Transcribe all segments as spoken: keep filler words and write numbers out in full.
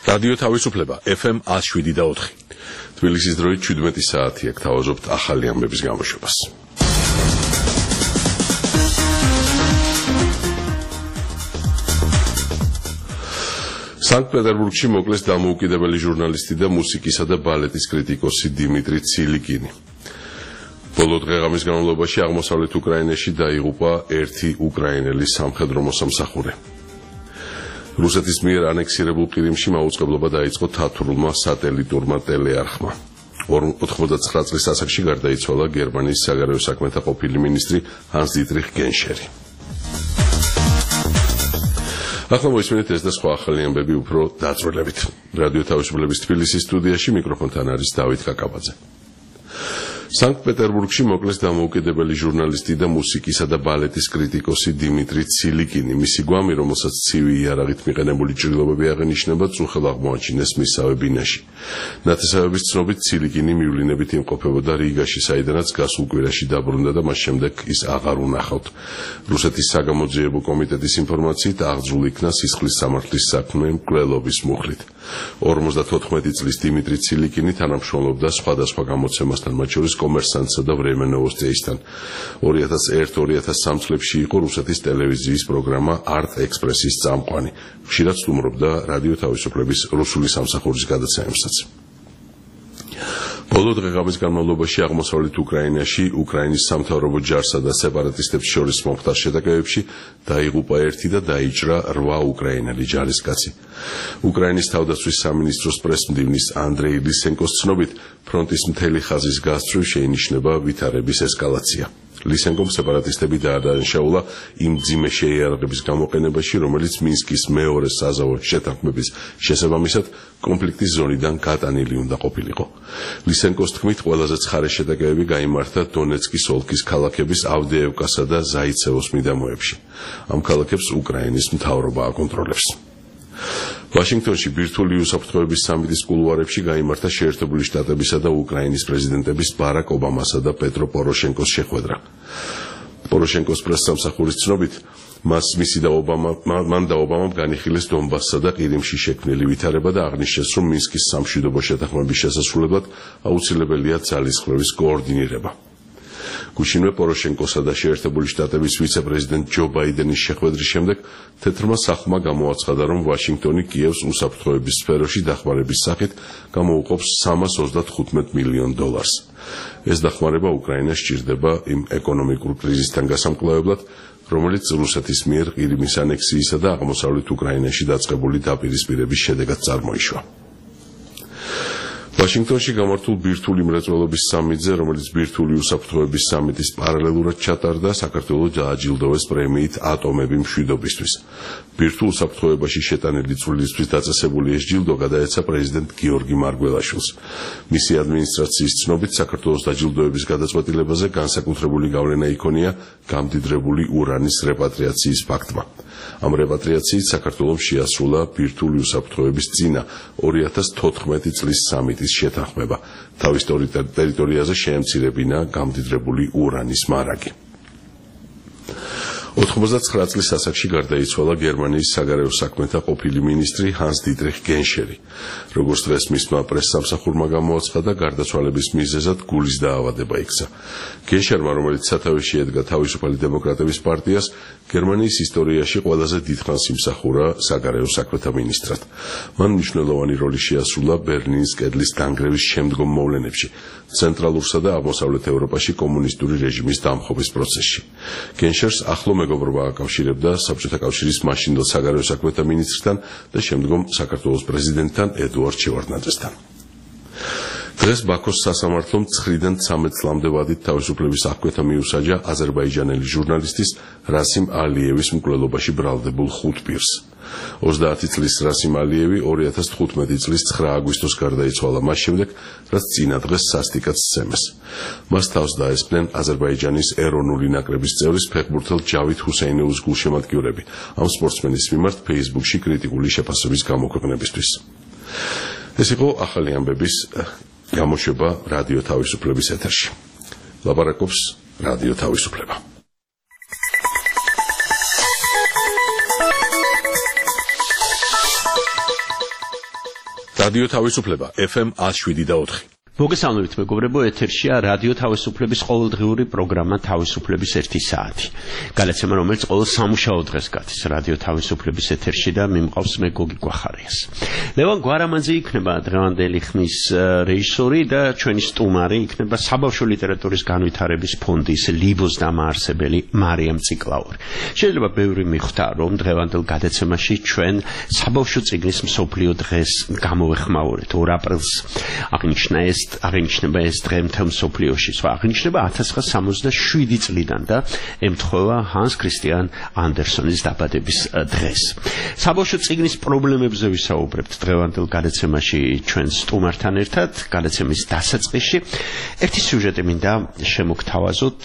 რადიო თავისუფლება F M one oh seven და four. თბილისის დროით seventeen საათი აქ თავაზობთ ახალი ამბების გამოშვებას. სანქტ-პეტერბურგში მოკლეს დამოუკიდებელი ჟურნალისტი და მუსიკისა და ბალეტის კრიტიკოსი დიმიტრი ცილიკინი. ბოლო დღე-ღამის განმავლობაში აღმოსავლეთ უკრაინაში დაიღუპა ერთი უკრაინელი სამხედრო მოსამსახურე. რუსეთის მიერ ანექსირებულ ყირიმში მაუწყებლობა დაიწყო თათრულმა სატელიტურმა ტელეარხმა. ოთხმოცდათვრამეტი წლის ასაკში გარდაიცვალა გერმანიის საგარეო საქმეთა ყოფილი მინისტრი ჰანს დიტრიხ გენშერი. ახლა მოისმინეთ ეს და სხვა ახალი ამბები უფრო დაწვრილებით. რადიო თავისუფლების თბილისის სტუდიაში მიკროფონთან არის დავით კაკაბაძე. სანქტ-პეტერბურგში მოკლეს დამოუკიდებელი ჟურნალისტი და მუსიკისა და ბალეტის კრიტიკოსი დიმიტრი ცილიკინი. მისი გვამი, რომელსაც ცივი იარაღით მიყენებული ჭრილობები აღენიშნება, წუხელ აღმოაჩინეს მისსავე ბინაში. ნათესავების ცნობით ცილიკინი მივლინებით იმყოფებოდა რიგაში, საიდანაც გასულ კვირაში დაბრუნდა და მას შემდეგ ის აღარ უნახავთ. რუსეთის საგამოძიებო კომიტეტის ინფორმაციით აღძრულ იქნა სისხლის სამართლის საქმე მკვლელობის მუხლით. ორმოცდათოთხმეტი წლის დიმიტრი ცილიკინი თანამშრომლობდა სხვადასხვა გამოცემასთან, მათ შორის კომერსანტსა და ვრემე ნოვოსტიისთან. ორი ათას ერთ ორი ათას სამი წლებში იყო რუსეთის ტელევიზიის პროგრამა არტ ექსპრესის წამყვანი. ხშირად სტუმრობდა რადიო თავისუფლების რუსული სამსახურის გადაცემებსაც. ბოლო დღე-ღამის განმავლობაში აღმოსავლეთ უკრაინაში უკრაინის სამთავრობო ჯარსა და სეპარატისტებს შორის მომხდარ შეტაკებებში დაიღუპა ერთი და დაიჭრა რვა უკრაინელი ჯარისკაცი. უკრაინის თავდაცვის სამინისტროს პრესმდივნის ანდრეი ლისენკოს ცნობით, ფრონტის მთელი ხაზის გასწვრივ შეინიშნება ვითარების ესკალაცია. ლისენკომ სეპარატისტები დაადანაშაულა იმ მძიმე შეიარაღების გამოყენებაში, რომელიც მინსკის მეორე საზავო შეთანხმების შესაბამისად კონფლიქტის ზონიდან გატანილი უნდა ყოფილიყო. ლისენკოს თქმით, ყველაზე ცხარე შეტაკებები გაიმართა დონეცკის ოლქის ქალაქების ავდეევკასა და ზაიცევოს მიდამოებში. ამ ქალაქებს უკრაინის მთავრობა აკონტროლებს. ვაშინგტონში ბირთვული უსაფრთხოების სამიტის კულუარებში გაიმართა შეერთებული შტატებისა და უკრაინის პრეზიდენტების ბარაკ ობამასა და პეტრო პოროშენკოს შეხვედრა. პოროშენკოს პრესსამსახურის ცნობით, მას მისი და ობამა მან და ობამამ განიხილეს დონბასსა და ყირიმში შექმნილი ვითარება და აღნიშნეს, რომ მინსკის სამშვიდობო შეთანხმების შესასრულებლად აუცილებელია ძალისხმევის კოორდინირება. გუშინვე პოროშენკოსა და შეერთებული შტატების ვიცე-პრეზიდენტ ჯო ბაიდენის შეხვედრის შემდეგ თეთრმა სახლმა გამოაცხადა, რომ ვაშინგტონი კიევს უსაფრთხოების სფეროში დახმარების სახით გამოუყოფს სამას ოცდათხუთმეტ მილიონ დოლარს. ეს დახმარება უკრაინას სჭირდება იმ ეკონომიკურ კრიზისთან გასამკლავებლად, რომელიც რუსეთის მიერ ყირიმის ანექსიისა და აღმოსავლეთ უკრაინაში დაწყებული დაპირისპირების შედეგად წარმოიშვა. ვაშინგტონში გამართულ ბირთვული მრეწველობის სამიტზე, რომელიც ბირთვული უსაფრთხოების სამიტის პარალელურად ჩატარდა, საქართველოს დააჯილდოვეს პრემიით ატომები მშვიდობისთვის. ბირთვულ უსაფრთხოებაში შეტანილი წვლილისთვის დაწესებული ეს ჯილდო გადაეცა პრეზიდენტ გიორგი მარგველაშვილს. მისი ადმინისტრაციის ცნობით, საქართველოს დაჯილდოების გადაწყვეტილებაზე განსაკუთრებული გავლენა იქონია გამდიდრებული ურანის რეპატრიაციის ფაქტმა. ამ რეპატრიაციით საქართველოს შეასრულა ბირთვული უსაფრთხოების წინა ორი ათას თოთხმეტი წლის სამიტის შეთანხმება. თავის ტერიტორიაზე შეემცირებინა გამდიდრებული ურანის მარაგი. ოთხმოცდათვრამეტი წლის ასაკში გარდაიცვალა გერმანიის საგარეო საქმეთა ყოფილი მინისტრი ჰანს დიტრიხ გენშერი. როგორც დღეს მისმა პრესსამსახურმა გამოაცხადა, გარდაცვალების მიზეზად გულის დაავადება იქცა. გენშერმა, რომელიც სათავეში ედგა თავისუფალი დემოკრატების პარტიას, გერმანიის ისტორიაში ყველაზე დიდხანს იმსახურა საგარეო საქმეთა მინისტრად. მან მნიშვნელოვანი როლი შეასრულა ბერლინის კედლის დანგრევის შემდგომ მოვლენებში, ცენტრალურსა და აღმოსავლეთ ევროპაში კომუნისტური რეჟიმის დამხობის პროცესში. გენშერს ახლო მეგობრობა აკავშირებდა საბჭოთა კავშირის მაშინდელ საგარეო საქმეთა მინისტრთან და შემდგომ საქართველოს პრეზიდენტთან ედუარდ შევარდნაძესთან. დღეს ბაქოს სასამართლომ ცხრიდან ცამეტ წლამდე ვადით თავისუფლების აღკვეთა მიუსაჯა აზერბაიჯანელი ჟურნალისტის რასიმ ალიევის მკვლელობაში ბრალდებულ ხუთ პირს. ოცდაათი წლის რასიმ ალიევი ორი ათას თხუთმეტი წლის ცხრა აგვისტოს გარდაიცვალა მას შემდეგ, რაც წინა დღეს სასტიკად სცემეს. მას თავს დაესწრნენ აზერბაიჯანის ეროვნული ნაკრების წევრის ფეხბურთელ ჯავით ჰუსეინოვის გულშემატკივრები ამ სპორტსმენის მიმართ Facebook-ში კრიტიკული შეფასების გამოქვეყნებისთვის. ეს იყო ახალი ამბების გამოშვება რადიო თავისუფლების ეთერში. ლაპარაკობს რადიო თავისუფლება. რადიო თავისუფლება F M one oh seven და four. მოგესალმებით მეგობრებო, ეთერშია რადიო თავისუფლების ყოველდღიური პროგრამა თავისუფლების ერთი საათი. გადაცემა, რომელიც ყოველ სამუშაო დღეს გადის რადიო თავისუფლების ეთერში და მიმყავს მე გოგი გვახარიას. ლევან გვარამანძე იქნება დღევანდელი ხმის რეჟისორი და ჩვენი სტუმარი იქნება საბავშვო ლიტერატურის განვითარების ფონდის ლიბოს დამაარსებელი მარიამ ციკლაური. შეიძლება ბევრი მიხვდა, რომ დღევანდელ გადაცემაში ჩვენ საბავშვო წიგნის მსოფლიო დღეს გამოვეხმაურეთ ორ აპრილს. აღნიშნა ეს აღინიშნება ეს დღე მთელ მსოფლიოში, სხვა აღინიშნება one thousand nine hundred seventy-seven წლიდან და ემთხვევა ჰანს ქრისტიან ანდერსონის დაბადების დღეს. საბავშვო წიგნის პრობლემებზე ვისაუბრებთ დღევანდელ გადაცემაში ჩვენ სტუმართან ერთად, გადაცემის დასაწყისში. ერთი სიუჟეტი მინდა შემოგთავაზოთ.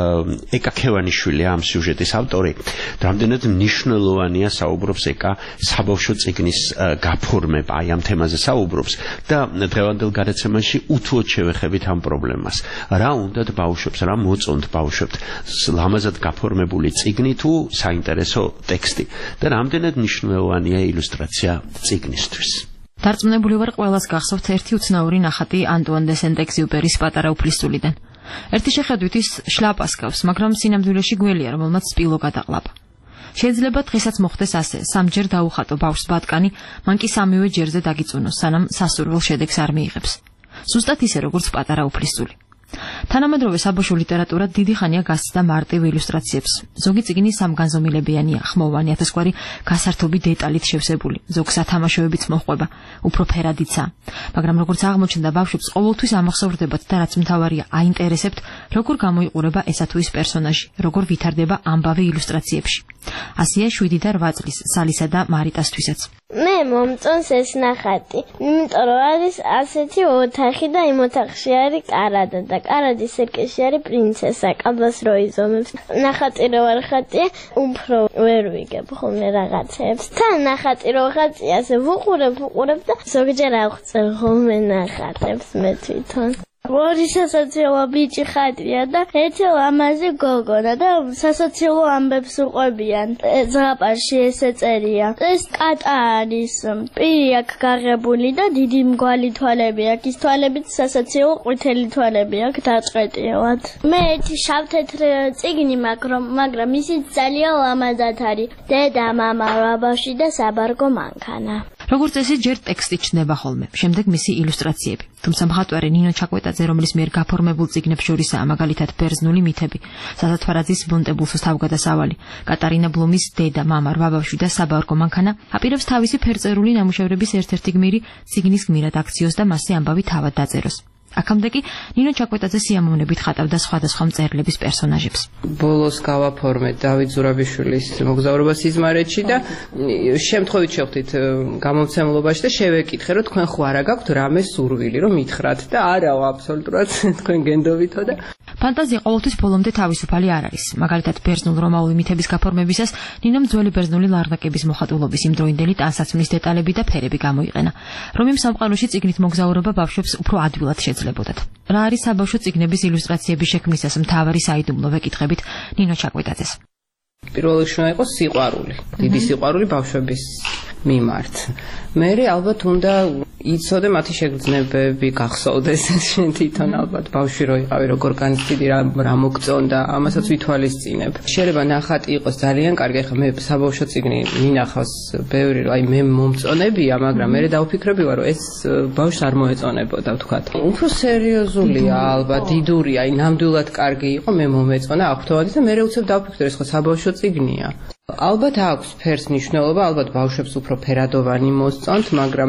ეკა ქევანიშვილი ამ სიუჟეტის ავტორი. რამდენად მნიშვნელოვანია საუბრობს ეკა საბავშვო წიგნის გაფორმება, აი ამ თემაზე საუბრობს და დღევანდელ გადაცემაში უთუოდ შევეხებით ამ პრობლემას. რა უნდათ ბავშვებს, რა მოწონთ ბავშვებთ ლამაზად გაფორმებული წიგნი თუ საინტერესო ტექსტი და რამდენად მნიშვნელოვანია ილუსტრაცია წიგნისთვის. დარწმუნებული ვარ, ყველას გახსოვთ ერთი უცნაური ნახატი ანტუან დე სენტ-ეგზიუპერის პატარა უფლისწულიდან. ერთი შეხედვით ის შლაპას გავს, მაგრამ სინამდვილეში გველია, რომელმაც სპილო გადაყლაპა. შეიძლება დღესაც მოხდეს ასე, სამჯერ დაუხატო ბავშვს ბატკანი, მან კი სამივე ჯერზე დაგიწუნოს, სანამ სასურველ შედეგს არ მიიღებს. ზუსტად ისე, როგორც პატარა უფლისწული. თანამედროვე საბავშვო ლიტერატურა დიდი ხანია გასცდა მარტივ ილუსტრაციებს. ზოგი წიგნი სამგანზომილებიანია, ხმოვანი, ათასგვარი გასართობი დეტალით შევსებული, ზოგს ათამაშოებიც მოჰყვება, უფრო ფერადიცა. მაგრამ როგორც აღმოჩნდა, ბავშვებს ყოველთვის ამახსოვრდებათ და რაც მთავარია, აინტერესებთ, როგორ გამოიყურება ესა თუ ის პერსონაჟი, როგორ ვითარდება ამბავი ილუსტრაციებში. ასეა შვიდი და რვა წლის სალისა და მარიტასთვისაც. მე მომწონს ეს ნახატი, იმიტომ რომ არის ასეთი ოთახი და იმ ოთახში არის კარადა და კარადის სერკეში არის პრინცესა, კაბას რო იზომებს. ნახატი რო არ ხატია, უფრო ვერ ვიგებ ხოლმე რაღაცებს. თან ნახატი რო ხატია, ასე ვუყურებ, ვუყურებ და ზოგჯერ აღწევ ხოლმე ნახატებს მე თვითონ. ორი სასაცილო ბიჭი ხატია და ერთი ლამაზი გოგონა და სასაცილო ამბებს უყვებიან. ზღაპარში ესე წერია. ეს კატა არის, პირი აქვს გაღებული და დიდი მგვალი თვალები აქვს. ის თვალებით სასაცილო ყვითელი თვალები აქვს დაწყეტილად. მე ერთი შავ-თეთრ წიგნი მაქვს, მაგრამ ისიც ძალიან ლამაზად არის. დედა, მამა, ბავშვი და საბარგო მანქანა. როგორც წესი, ჯერ ტექსტი ჩნდება ხოლმე, შემდეგ მისი ილუსტრაციები. თუმცა მხატვარი ნინო ჩაკვეტაძე, რომლის მიერ გაფორმებულ წიგნებს შორისაა მაგალითად ბერძნული მითები, სასათვარაძის ბუნტებულსოს თავგადასავალი, კატარინა ბლუმის დედა, მამა, რვაბავშვი და საბარგო მანქანა, აპირებს თავისი ფერწერული ნამუშევრების ერთ-ერთი გმირი წიგნის გმირად აქციოს და მასზე ამბავი თავად დაწეროს. აქამდე კი ნინო ჩაკვეტაძე სიამოვნებით ხატავდა სხვადასხვა მწერლების პერსონაჟებს. ბოლოს გავაფორმეთ დავით ზურაბიშვილის მოგზაურობა სიზმარეთში და შემთხვევით შევხვდით გამომცემლობაში და შევეკითხე, რომ თქვენ ხო არა გაქვთ რამე სურვილი, რომ მითხრათ და არაო აბსოლუტურად თქვენ გენდობითო და ფანტაზია ყოველთვის ბოლომდე თავისუფალი არ არის. მაგალითად, ბერძნულ-რომაული მითების გაფორმებისას ნინომ ძველი ბერძნული ლარნაკების მოხატულობის იმდროინდელი ტანსაცმლის დეტალები და ფერები გამოიყენა. რომ იმ სამყაროში წიგნით მოგზაურობა ბავშვებს უფრო ადვილად შეძლებოდათ. რა არის საბავშვო წიგნების ილუსტრაციების შექმნისას მთავარი საიდუმლო, ვეკითხებით ნინო ჩაკვეტაძეს. პირველ რიგში უნდა იყოს სიყვარული, დიდი სიყვარული ბავშვების მიმართ. მერე ალბათ უნდა იცოდე მათი შეგრძნებები, გახსოვდეს შენ თვითონ ალბათ ბავშვი რო იყავი, როგორ განიცდიდი რა რა მოგწონდა, ამასაც ვითვალისწინებ. შეიძლება ნახატი იყოს ძალიან კარგი, ახლა მე საბავშვო წიგნი მინახავს ბევრი, აი მე მომწონებია, მაგრამ მე დავფიქრები ვარ, რომ ეს ბავშვს არ მოეწონებოდა, ვთქვათ. უფრო სერიოზულია ალბათ, დიდურია, აი ნამდვილად კარგი იყო, მე მომეწონა აღფრთოვანი და მე უცებ დავფიქრე, ეს ხო საბავშვო წიგნია. ალბათ აქვს ფერს მნიშვნელობა, ალბათ ბავშვებს უფრო ფერადოვანი მოსწონთ, მაგრამ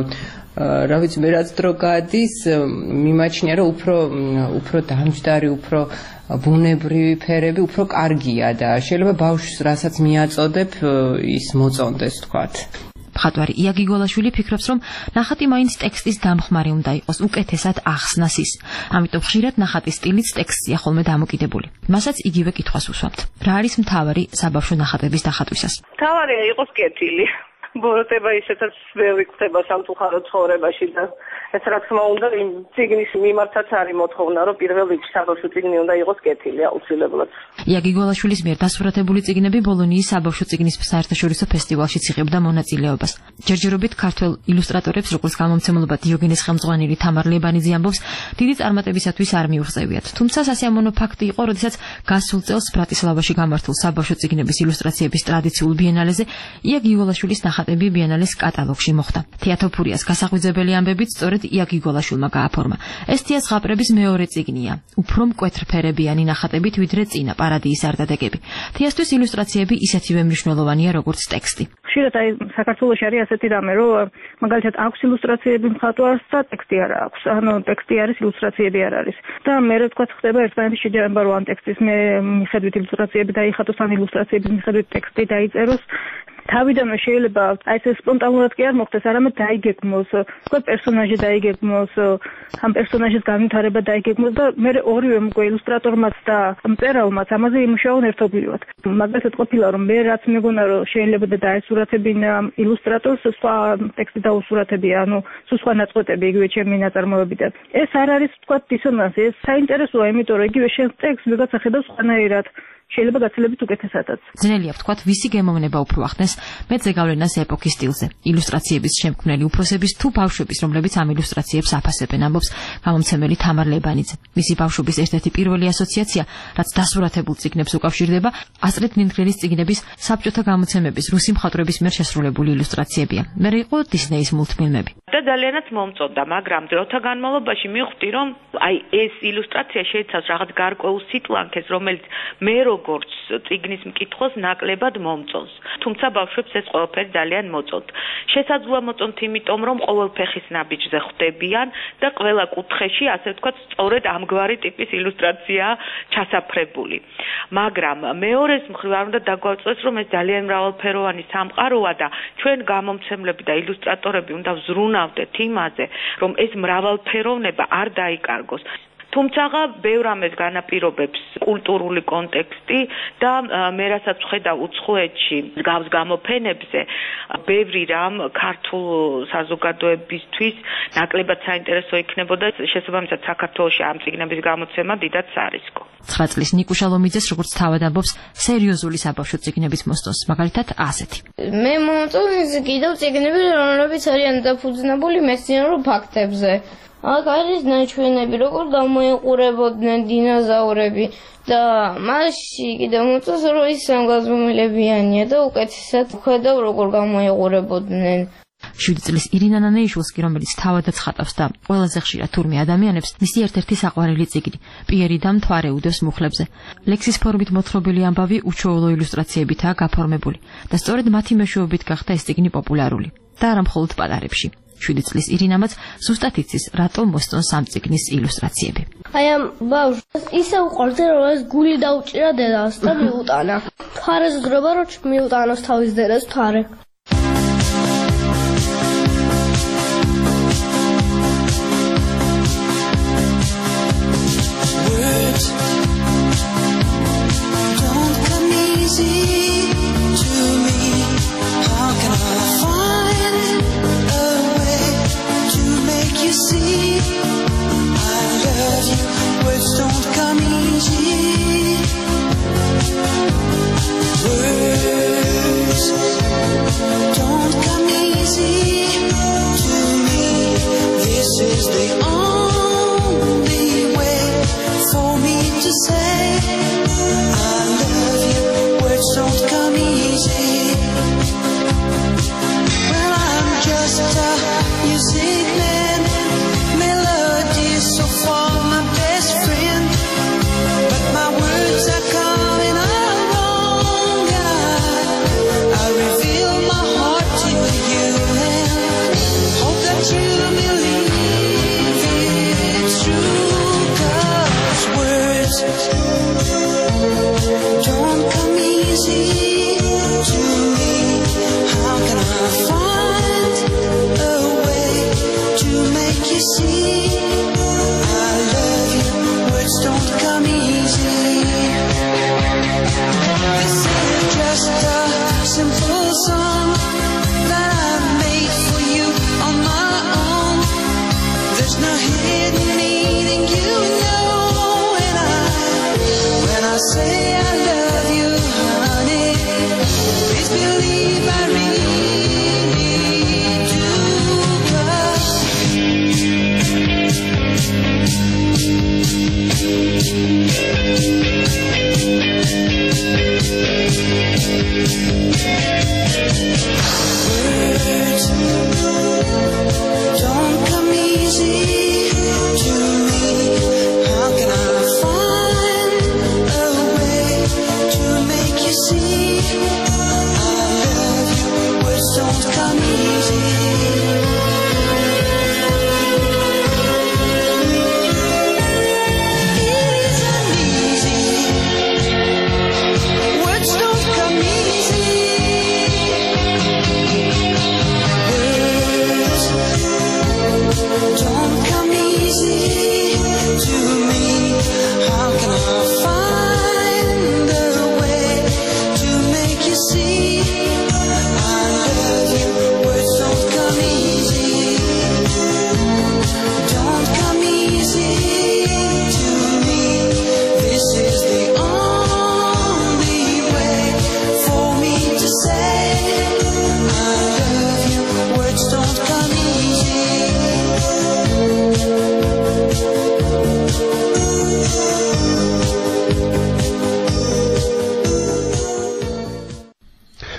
რა ვიცი, მე რაც დრო გადის, მიმაჩნია, რომ უფრო უფრო დამჯდარი, უფრო ბუნებრივი ფერები უფრო კარგია და შეიძლება ბავშვს რასაც მიაწოდებ, ის მოწონდეს, თქვათ. მხატვარი ია გიგოლაშვილი ფიქრობს, რომ ნახატი მაინც ტექსტის დამხმარე უნდა იყოს, უკეთესად ახსნას ის. ამიტომ ხშირად ნახატის სტილიც ტექსტია ხოლმე დამოკიდებული. მასაც იგივე კითხვას უსვამთ. რა არის მთავარი საბავშვო ნახატების დახატვისას? მთავარია იყოს კეთილი. ბოროტება ისეთაც ვერ ვიქცება სამწუხარო ცხოვრებაში და ეს რა თქმა უნდა იმ წიგნის მიმართაც არის მოთხოვნა, რომ პირველ რიგში საბავშვო წიგნი უნდა იყოს კეთილი აუცილებლად. იაგი გვალაშვილის მიერ დასურათებული წიგნები ბოლონიის საბავშვო წიგნის საერთაშორისო ფესტივალშიც იღებდა მონაწილეობას. ჯერჯერობით ქართველ ილუსტრატორებს, როგორც გამომცემლობა დიოგენეს ხელმძღვანელი თამარ ლებანიძე ამბობს, დიდი წარმატებისათვის არ მიუღწევიათ. თუმცა სასიამოვნო ფაქტი იყო, როდესაც გასულ წელს ბრატისლავაში გამართულ საბავშვო წიგნების ილუსტრაციების ტრადიციულ ბიენალეზე იაგი გვალაშვილის ნახატები ბიენალეს კატალოგში მოხვდა. თეატოფურიას გასაღვიძებელი ამბებით სწორედ იაგი გვალაშვილმა გააფორმა. ეს თეატრების მეორე წიგნია, უფრო მკვეთრფერებიანი ნახატებით ვიდრე წინა პარადიის არდადეგები. თეატრის ილუსტრაციები ისეთივე მნიშვნელოვანია, როგორც ტექსტი. ხშირად აი საქართველოში არის ასეთი რამე, რომ მაგალითად აქვს ილუსტრაციები მხატვარს და ტექსტი არ აქვს. ანუ ტექსტი არის, ილუსტრაციები არ არის. და მე რა თქვა ხდება ერთმანეთის შეჯერება, რომ ან ტექსტის მე მიხედვით ილუსტრაციები დაიხატოს, ან ილუსტრაციების მიხედვით ტექსტი დაიწეროს. თავიდანვე შეიძლება აი ეს სპონტანურად კი არ მოხდეს, არამედ დაიგეგმოს, თქვა პერსონაჟი დაიგეგმოს, ამ პერსონაჟის განვითარება დაიგეგმოს და მე ორივე მგო ილუსტრატორმაც და მწერალმაც ამაზე იმუშაონ ერთობლივად. მაგალითად ყოფილა რომ მე რაც მეგონა რომ შეიძლება და დაესურათებინა ილუსტრატორს სხვა ტექსტი დაუსურათებია, ანუ სხვა ნაწყვეტები იგივე ჩემი ნაწარმოებიდან. ეს არ არის თქვა დისონანსი, ეს საინტერესოა, იმიტომ რომ იგივე შენ ტექსტს ვიღაცა ხედავს სხვანაირად. შეიძლება გაცილებით უკეთესადაც. ძნელია ვთქვათ, ვისი გემოვნება უფრო ახდენს მეძე გავლენას ეპოქის სტილზე. ილუსტრაციების შემქმნელი უფროსების თუ ბავშვების, რომლებიც ამ ილუსტრაციებს აფასებენ, ამბობს გამომცემელი თამარ ლებანიძე. მისი ბავშვობის ერთ-ერთი პირველი ასოციაცია, რაც დასურათებულ წიგნებს უკავშირდება, ასტრიდ ლინდგრენის წიგნების საბჭოთა გამოცემების რუსი მხატვრების მიერ შესრულებული ილუსტრაციებია. მერე იყო დისნეის მულტფილმები. და ძალიანაც მომწონდა, მაგრამ დროთა განმავლობაში მივხვდი, რომ აი ეს ილუსტრაცია შეიცავს რაღაც გარკვეულ სიტლანქეს, რომელიც მე როგორც წიგნის მკითხველს ნაკლებად მომწონს. თუმცა ბავშვებს ეს ყველაფერი ძალიან მოწონთ. შესაძლოა მოწონთ, იმიტომ რომ ყოველ ფეხის ნაბიჯზე ხვდებიან და ყველა კუთხეში, ასე ვთქვათ, სწორედ ამგვარი ტიპის ილუსტრაცია ჩასაფრებული. მაგრამ მეორეს მხრივ არ უნდა დაგვაწყვეტს, რომ ეს ძალიან მრავალფეროვანი სამყაროა და ჩვენ გამომცემლები და ილუსტრატორები უნდა ვზრუნავდეთ იმაზე, რომ ეს მრავალფეროვნება არ დაიკარგოს. თუმცა ბევრ ამას განაპირობებს კულტურული კონტექსტი და მე რასაც ვხედავ უცხოეთში გავს გამოფენებზე, ბევრი რამ ქართულ საზოგადოებისთვის ნაკლებად საინტერესო იქნებოდა, შესაბამისად საქართველოში ამ წიგნების გამოცემა დიდად სარისკო. ცხრა წლის ნიკუშა ლომიძეს როგორც თავად ამბობს, სერიოზული საბავშვო წიგნების მოსწონს, მაგალითად ასეთი. მე მომწონს კიდევ წიგნები, რომლებიც არიან დაფუძნებული მეცნიერულ ფაქტებზე. აქ არის ნაჩვენები, როგორ გამოიყურებოდნენ დინოზავრები და მასში კიდევ მოწონს, რომ ის სამგაზომილებიანია და უკეთესად ხედავ, როგორ გამოიყურებოდნენ. შვიდი წლის ირინა ნანეიშვილს კი, რომელიც თავადაც ხატავს და ყველაზე ხშირად თურმე ადამიანებს, მისი ერთ-ერთი საყვარელი წიგნი პიერი და მთვარე უდევს მუხლებზე. ლექსის ფორმით მოთხრობილი ამბავი უჩვეულო ილუსტრაციებითაა გაფორმებული და სწორედ მათი მეშვეობით გახდა ეს წიგნი პოპულარული და არა მხოლოდ პატარებში. შვიდი წლის ირინამაც ზუსტად იცის, რატომ მოსწონს ამ წიგნის ილუსტრაციები. აი ამ ბავშვს ისე უყვარდა, რომ ეს გული დაუჭირა დედას და მიუტანა. თვარეს გრობა, რომ მიუტანოს თავის დედას თვარე. This is just a simple song that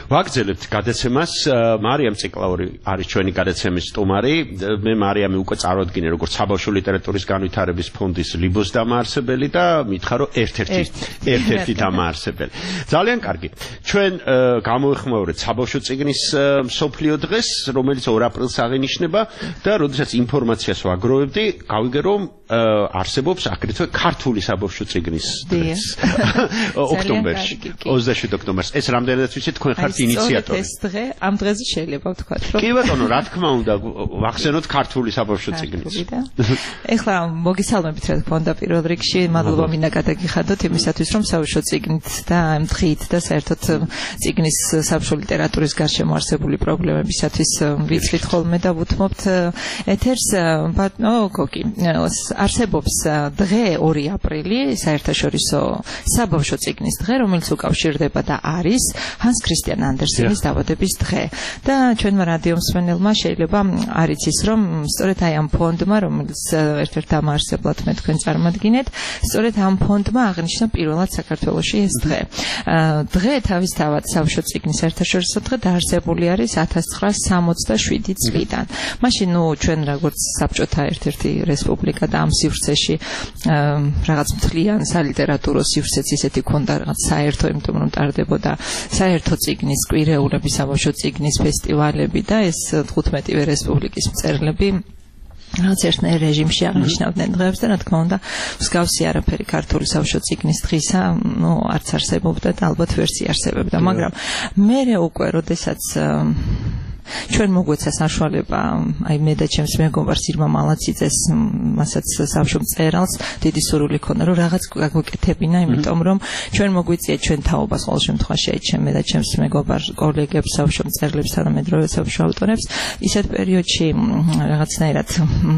ვაგრძელებთ გადაცემას. მარიამ ციკლაური არის ჩვენი გადაცემის სტუმარი. მე მარიამი უკვე წარვადგინე როგორც საბავშვო ლიტერატურის განვითარების ფონდის ლიბოს დამაარსებელი და მითხრა რომ ერთ-ერთი ერთ-ერთი დამაარსებელი. ძალიან კარგი. ჩვენ გამოეხმაურეთ საბავშვო წიგნის მსოფლიო დღეს, რომელიც ორ აპრილს აღინიშნება და როდესაც ინფორმაციას ვაგროვებდი, გავიგე რომ არსებობს აგრეთვე ქართული საბავშვო წიგნის დღეს ოქტომბერში, ოცდაშვიდ ოქტომბერს. ეს რამდენადაც ვიცი თქვენ ხართ ინიციატორი. ეს დღე ამ დღეზე შეიძლება ვთქვათ, რომ კი ბატონო, რა თქმა უნდა, ვახსენოთ ქართული საბავშვო წიგნის. ეხლა მოგისალმებით რა თქმა უნდა პირველ რიგში, მადლობა მინდა გადაგიხადოთ იმისათვის, რომ საბავშვო წიგნით და ამ დღით და საერთოდ წიგნის საბავშვო ლიტერატურის გარშემო არსებული პრობლემებისათვის ვიცით ხოლმე და ვუთმობთ ეთერს. ბატონო გოგი, არსებობს დღე ორი აპრილი, საერთაშორისო საბავშვო წიგნის დღე, რომელიც უკავშირდება და არის ჰანს ქრისტიან ანდერსენის დაბადების დღე. და ჩვენმა რადიო მსმენელმა შეიძლება არ იცის, რომ სწორედ აი ამ ფონდმა, რომელიც ერთ-ერთ დამაარსებლად მე თქვენ წარმატგინეთ, სწორედ ამ ფონდმა აღნიშნა პირველად საქართველოში ეს დღე. დღე თავისთავად საბავშვო წიგნის საერთაშორისო დღე დაარსებული არის ათას ცხრაასი სამოცდაშვიდი წლიდან. მაშინ ნუ ჩვენ როგორც საბჭოთა ერთ-ერთი რესპუბლიკა და ამ სივრცეში რაღაც მთლიან სალიტერატურო სივრცეც ისეთი ქონდა რაღაც საერთო, იმიტომ რომ ტარდებოდა საერთო წიგნის კვირეულები, საბავშვო წიგნის ფესტივალები და ეს თხუთმეტივე რესპუბლიკის მწერლები რაც ერთნაირ რეჟიმში აღნიშნავდნენ დღეებს და რა თქმა უნდა მსგავსი არაფერი ქართული საბავშვო წიგნის დღისა ნუ არც არსებობდა და ალბათ ვერც იარსებებდა, მაგრამ მერე უკვე როდესაც ჩვენ მოგვეცა საშუალება, აი მე და ჩემს მეგობარს ირმა მალაციძეს, მასაც საბავშვო მწერალს დიდი სურვილი ქონდა, რომ რაღაც გაგვეკეთებინა, იმიტომ რომ ჩვენ მოგვიწია ჩვენ თაობას ყოველ შემთხვევაში, აი ჩემ მე და ჩემს მეგობარ კოლეგებს, საბავშვო მწერლებს, თანამედროვე საბავშვო ავტორებს, ისეთ პერიოდში რაღაცნაირად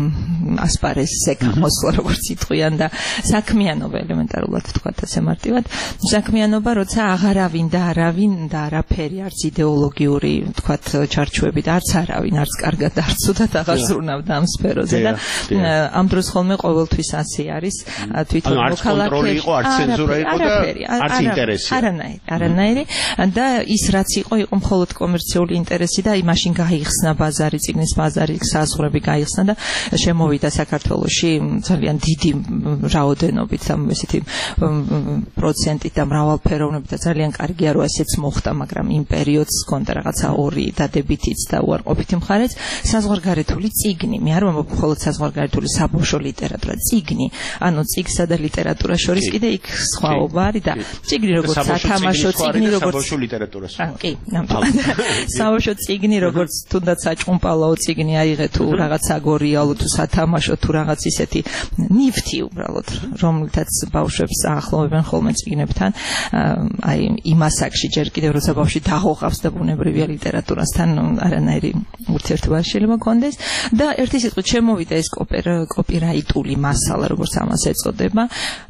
ასპარესზე გამოსვლა, როგორც იტყვიან და საქმიანობა ელემენტარულად ვთქვათ ასე მარტივად, საქმიანობა, როცა აღარავინ და არავინ და არაფერი არც იდეოლოგიური ვთქვათ ჩარჩოები და არც არავინ არც კარგად არც უდად აღარ ზრუნავდა ამ სფეროზე და ამ დროს ხოლმე ყოველთვის ასე არის თვითონ მოქალაქეები იყო არც ცენზურა იყო და არც ინტერესი არანაირი არანაირი და ის რაც იყო იყო მხოლოდ კომერციული ინტერესი და იმაშინ გაიხსნა ბაზარი, წიგნის ბაზარი, საზღვრები გაიხსნა და შემოვიდა საქართველოში ძალიან დიდი რაოდენობით და ესეთი პროცენტით და მრავალფეროვნებით და ძალიან კარგია რომ ესეც მოხდა, მაგრამ იმ პერიოდს ჰქონდა რაღაცა ორი დადებითიც და უარყოფითი მხარეც, საზღვარგარეთული წიგნი. მე არ ვამბობ მხოლოდ საზღვარგარეთული საბავშვო ლიტერატურა, წიგნი, ანუ წიგსა და ლიტერატურას შორის კიდე იქ სხვაობა არის და წიგნი როგორც სათამაშო წიგნი, როგორც საბავშვო ლიტერატურას. კი, ნამდვილად. საბავშვო წიგნი როგორც თუნდაც საჭმპალაო წიგნი აიღე თუ რაღაც აგორიალო თუ სათამაშო თუ რაღაც ისეთი ნივთი უბრალოდ, რომლითაც ბავშვებს აახლოვებენ ხოლმე წიგნებთან, აი იმ ასაკში ჯერ კიდევ როცა ბავშვი დაღოღავს და ბუნებრივია ლიტერატურასთან არანაირი ურთიერთობა შეიძლება კონდეს და ერთი სიტყვით შემოვიდა ეს კოპირაიტული მასალა, როგორც ამას ეწოდება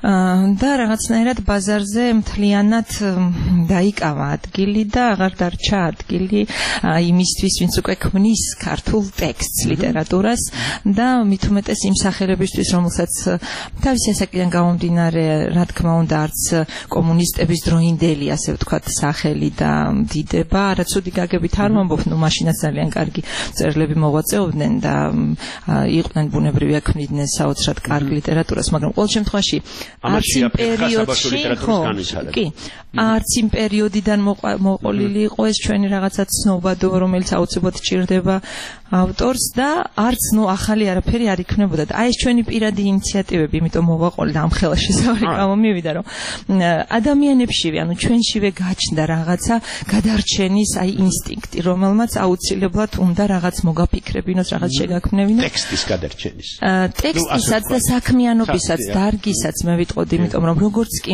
და რაღაცნაირად ბაზარზე მთლიანად დაიკავა ადგილი და აღარ დარჩა ადგილი იმისთვის, ვინც უკვე ქმნის ქართულ ტექსტს, ლიტერატურას და მით უმეტეს იმ სახელებისთვის, რომელსაც თავისი ასაკიდან გამომდინარე, რა თქმა უნდა, არც კომუნისტების დროინდელი, ასე ვთქვათ, სახელი და დიდება, არაცუდი გაგებით არ ვამბობ, ნუ მაშინაც ძალიან კარგი მწერლები მოღვაწეობდნენ და იყვნენ ბუნებრივია ქმნიდნენ საოცრად კარგ ლიტერატურას, მაგრამ ყოველ შემთხვევაში არც იმ პერიოდში, კი, არც იმ პერიოდიდან მოყოლილი იყო ეს ჩვენი რაღაცა ცნობადო, რომელიც აუცილებლად ჭირდება ავტორს და არც ნუ ახალი არაფერი არ იქნებოდა და აი ეს ჩვენი პირადი ინიციატივები, იმიტომ მოვაყოლე და ამ ხელაში საუბარი გამომივიდა, რომ ადამიანებშივე, ანუ ჩვენშივე გაჩნდა რაღაცა გადარჩენის აი ინსტინქტი, რომელმაც აუცილებლად უნდა რაღაც მოგაფიქრებინოს, რაღაც შეგაქმნევინოს. ტექსტის გადარჩენის. ტექსტისაც და საქმიანობისაც, დარგისაც მე ვიტყოდი, იმიტომ რომ როგორც კი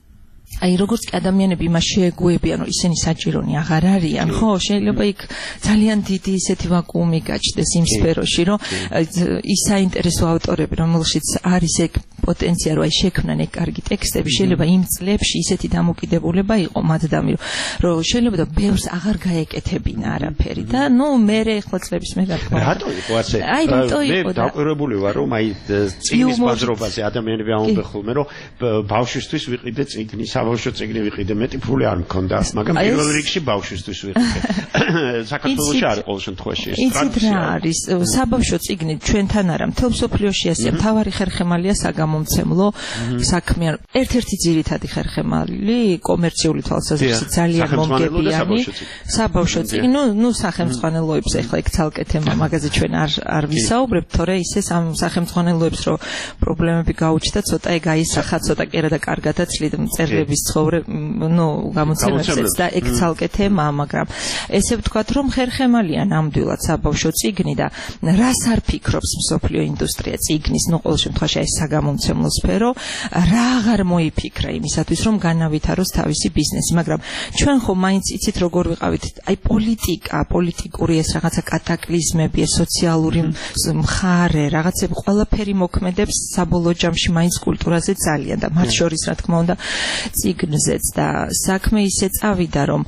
აი როგორც კი ადამიანები იმას შეეგუებიან, რომ ისინი საჭირონი აღარ არიან, ხო, შეიძლება იქ ძალიან დიდი ისეთი ვაკუუმი გაჩნდეს იმ სფეროში, რომ ის საინტერესო ავტორები, რომელშიც არის ეგ პოტენცია რომ აი შექმნან ეგ კარგი ტექსტები, შეიძლება იმ წლებში ისეთი დამოკიდებულება იყო მათ დამი, რომ შეიძლება და ბევრს აღარ გაეკეთებინა არაფერი და ნუ მე ახლა წლების მე გათქვა. რატო იყო ასე? აი რატო იყო და დაკვირვებული ვარ რომ აი წიგნის ბაზრობაზე ადამიანები ამბობენ ხოლმე რომ ბავშვისთვის ვიყიდე წიგნი, საბავშვო წიგნი ვიყიდე, მეტი ფული არ მქონდა, მაგრამ პირველ რიგში ბავშვისთვის ვიყიდე. საქართველოში არ ყოველ შემთხვევაში ეს ტრადიცია არის. საბავშვო წიგნი ჩვენთან არა, მთელ მსოფლიოში ასეა. მთავარი ხერხემალია საგამომცემლო საქმე. ერთ-ერთი ძირითადი ხერხემალი კომერციული თვალსაზრისით ძალიან მომგებიანი საბავშვო წიგნი. ნუ ნუ სახელმწიფოებს ეხლა ეგ ცალკე თემა, მაგაზე ჩვენ არ არ ვისაუბრებთ, თორე ისე ამ სახელმწიფოებს რო პრობლემები გაუჩნდა, ცოტა ეგ აისახა, ცოტა კერა და კარგადაც ლიდ მწერლების ცხოვრება, ნუ გამოცემებსაც და ეგ ცალკე თემაა, მაგრამ ესე ვთქვათ, რომ ხერხემალია ნამდვილად საბავშვო წიგნი და რას არ ფიქრობს მსოფლიო ინდუსტრია წიგნის, ნუ ყოველ შემთხვევაში ეს საგამომცემლო სფერო, რა აღარ მოიფიქრა იმისათვის, რომ განავითაროს თავისი ბიზნესი, მაგრამ ჩვენ ხო მაინც იცით როგორ ვიყავით, აი პოლიტიკა, პოლიტიკური ეს რაღაცა კატაკლიზმები, ეს სოციალური მხარე, რაღაცები ყველაფერი მოქმედებს საბოლოო ჯამში მაინც კულტურაზე ძალიან და მათ შორის რა თქმა უნდა წიგნზეც და საქმე ისე წავიდა, რომ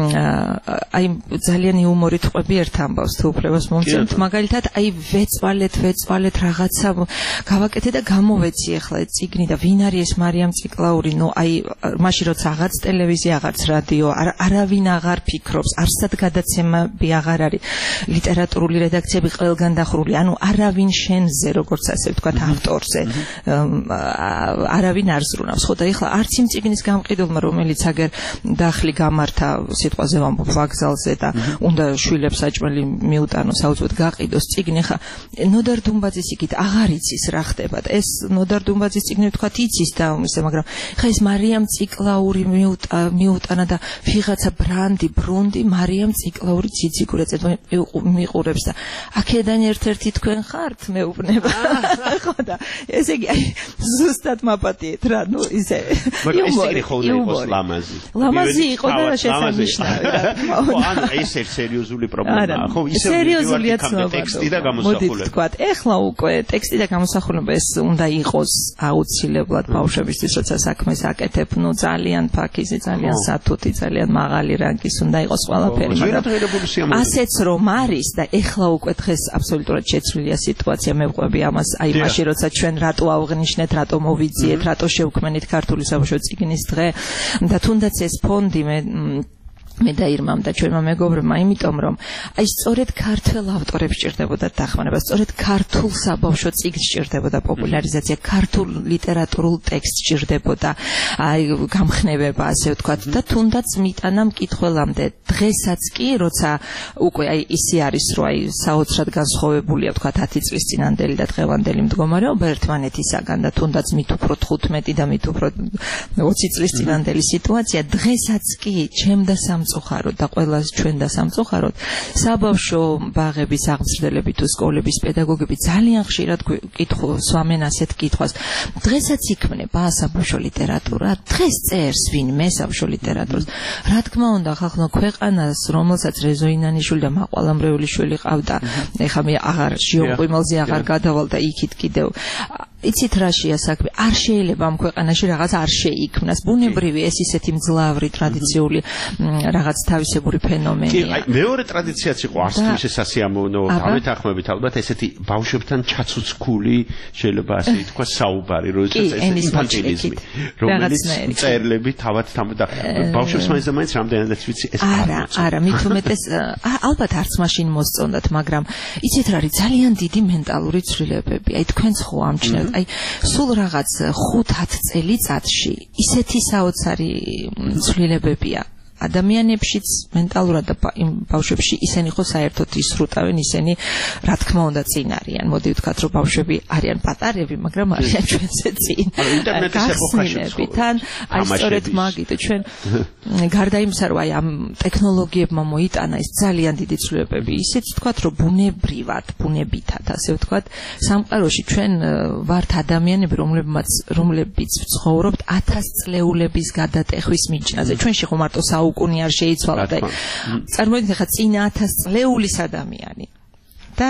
აი ძალიან იუმორით ყვები ერთ ამბავს თუ უფლებას მომცემთ, მაგალითად აი ვეწვალეთ, ვეწვალეთ რაღაცა გავაკეთე და გამოვეცი ახლა წიგნი და ვინ არის ეს მარიამ ციკლაური, ნუ აი მაშინ როცა აღარც ტელევიზია, აღარც რადიო, არავინ აღარ ფიქრობს, არსად გადაცემები აღარ არის, ლიტერატურული რედაქციები ყველგან დახურული, ანუ არავინ შენზე, როგორც ასე ვთქვათ, ავტორზე არავინ არ ზრუნავს. ხო და ეხლა არც იმ წიგნის გამყიდულმა, რომელიც აგერ დახლი გამართა, სიტყვაზე ვამბობ, ვაგზალზე და უნდა შვილებს საჭმელი მიუტანოს, აუცილებლად გაყიდოს წიგნი, ხა ნოდარ დუმბაძის იქით აღარ იცის რა ხდება და ეს ნოდარ დუმბაძის წიგნი ვთქვათ იცის და ისე, მაგრამ ხა ეს მარიამ ციკლაური მიუტანა და ვიღაცა ბრანდი, ბრუნდი მარიამ ციკლაური ციციგურეწე მიყურებს და აქედან ერთ-ერთი თქვენ ხართ მეუბნება. ხო და ესე იგი აი ზუსტად მაპატიეთ რა, ნუ ისე იუმორი იყო ლამაზი. ლამაზი იყო და შესანიშნავი რა თქმა უნდა. ხო, ანუ ეს ერთ სერიოზული პრობლემაა, ხო, ისე სერიოზულია ტექსტი და გამოსახულება. თქვათ, ეხლა უკვე ტექსტი და გამოსახულება ეს უნდა იყოს აუცილებლად ბავშვებისთვის, როცა საქმეს აკეთებ, ნუ ძალიან ფაქიზი, ძალიან სათუთი, ძალიან მაღალი რანგის უნდა იყოს ყველაფერი, მაგრამ ასეც რომ არის და ეხლა უკვე დღეს აბსოლუტურად შეცვლილია სიტუაცია, მე ვყვები ამას, აი მაშინ როცა ჩვენ რატო ავღნიშნეთ, რატო მოვიძიეთ, რატო შევქმნით ქართული საბავშვო წიგნის დღე და თუნდაც ეს ფონდი მე მე დაირმამ და ჩვენმა მეგობრებმა, იმიტომ რომ აი სწორედ ქართველ ავტორებს ჭირდებოდა დახმარება, სწორედ ქართულ საბავშვო წიგნს ჭირდებოდა პოპულარიზაცია, ქართულ ლიტერატურულ ტექსტს ჭირდებოდა აი გამხნევება, ასე ვთქვათ და თუნდაც მიტანა მკითხველამდე დღესაც კი, როცა უკვე აი ისე არის, რომ აი საოცრად განსხვავებულია, ვთქვათ, ათი წლის წინანდელი და დღევანდელი მდგომარეობა ერთმანეთისაგან და თუნდაც მით უფრო თხუთმეტი და მით უფრო ოცი წლის წინანდელი სიტუაცია, დღესაც კი ჩემდა სამწუხაროდ და ყველას ჩვენ და სამწუხაროდ საბავშვო ბაღების აღმზრდელები თუ სკოლების პედაგოგები ძალიან ხშირად კითხულობენ ასეთ კითხვას. დღესაც იქმნება საბავშვო ლიტერატურა, დღეს წერს ვინმე საბავშვო ლიტერატურას. რა თქმა უნდა, ხალხო ქვეყანას, რომელსაც რეზო ინანიშვილი და მაყვალამრეველი შვილი ყავდა, ეხლა მე აღარ ჟიოყიმალზე აღარ გადავალ და იქით კიდევ იცით რაშია საქმე, არ შეიძლება ამ ქვეყანაში რაღაც არ შეიქმნას. ბუნებრივი ეს ისეთი მძლავრი ტრადიციული რაღაც თავისებური ფენომენია. კი, აი მეორე ტრადიციაც იყო არც თუ ისე სასიამოვნო, ამეთანხმებით ალბათ ესეთი ბავშვებთან ჩაცუცქული, შეიძლება ასე ითქვას, საუბარი, როდესაც ეს ინფანტილიზმი, რომელიც წერლები თავად თამ და ბავშვებს მაინც და მაინც რამდენადაც ვიცი ეს არა, არა, მით უმეტეს ალბათ არც მაშინ მოსწონდათ, მაგრამ იცით რა არის ძალიან დიდი მენტალური ცვლილებები. აი თქვენც ხო ამჩნევთ, აი სულ რაღაც ხუთ-ათ წელიწადში ისეთი საოცარი ცვლილებებია ადამიანებშიც მენტალურად და იმ ბავშვებში ისინი ხო საერთოდ ისრუტავენ, ისინი რა თქმა უნდა წინ არიან. მოდი ვთქვათ, რომ ბავშვები არიან პატარები, მაგრამ არიან ჩვენზე წინ. ანუ ინტერნეტის ეპოქაში თან აი სწორედ მაგით ჩვენ გარდა იმისა, რომ აი ამ ტექნოლოგიებმა მოიტანა ეს ძალიან დიდი ცვლილებები, ისიც ვთქვათ, რომ ბუნებრივად, ბუნებითად, ასე ვთქვათ, სამყაროში ჩვენ ვართ ადამიანები, რომლებმაც რომლებიც ვცხოვრობთ ათასწლეულების გადატეხვის მიჯნაზე. ჩვენში ხო მარტო უკუნი არ შეიცვალა და წარმოიდგინეთ ხა წინა ათას წლეულის ადამიანი და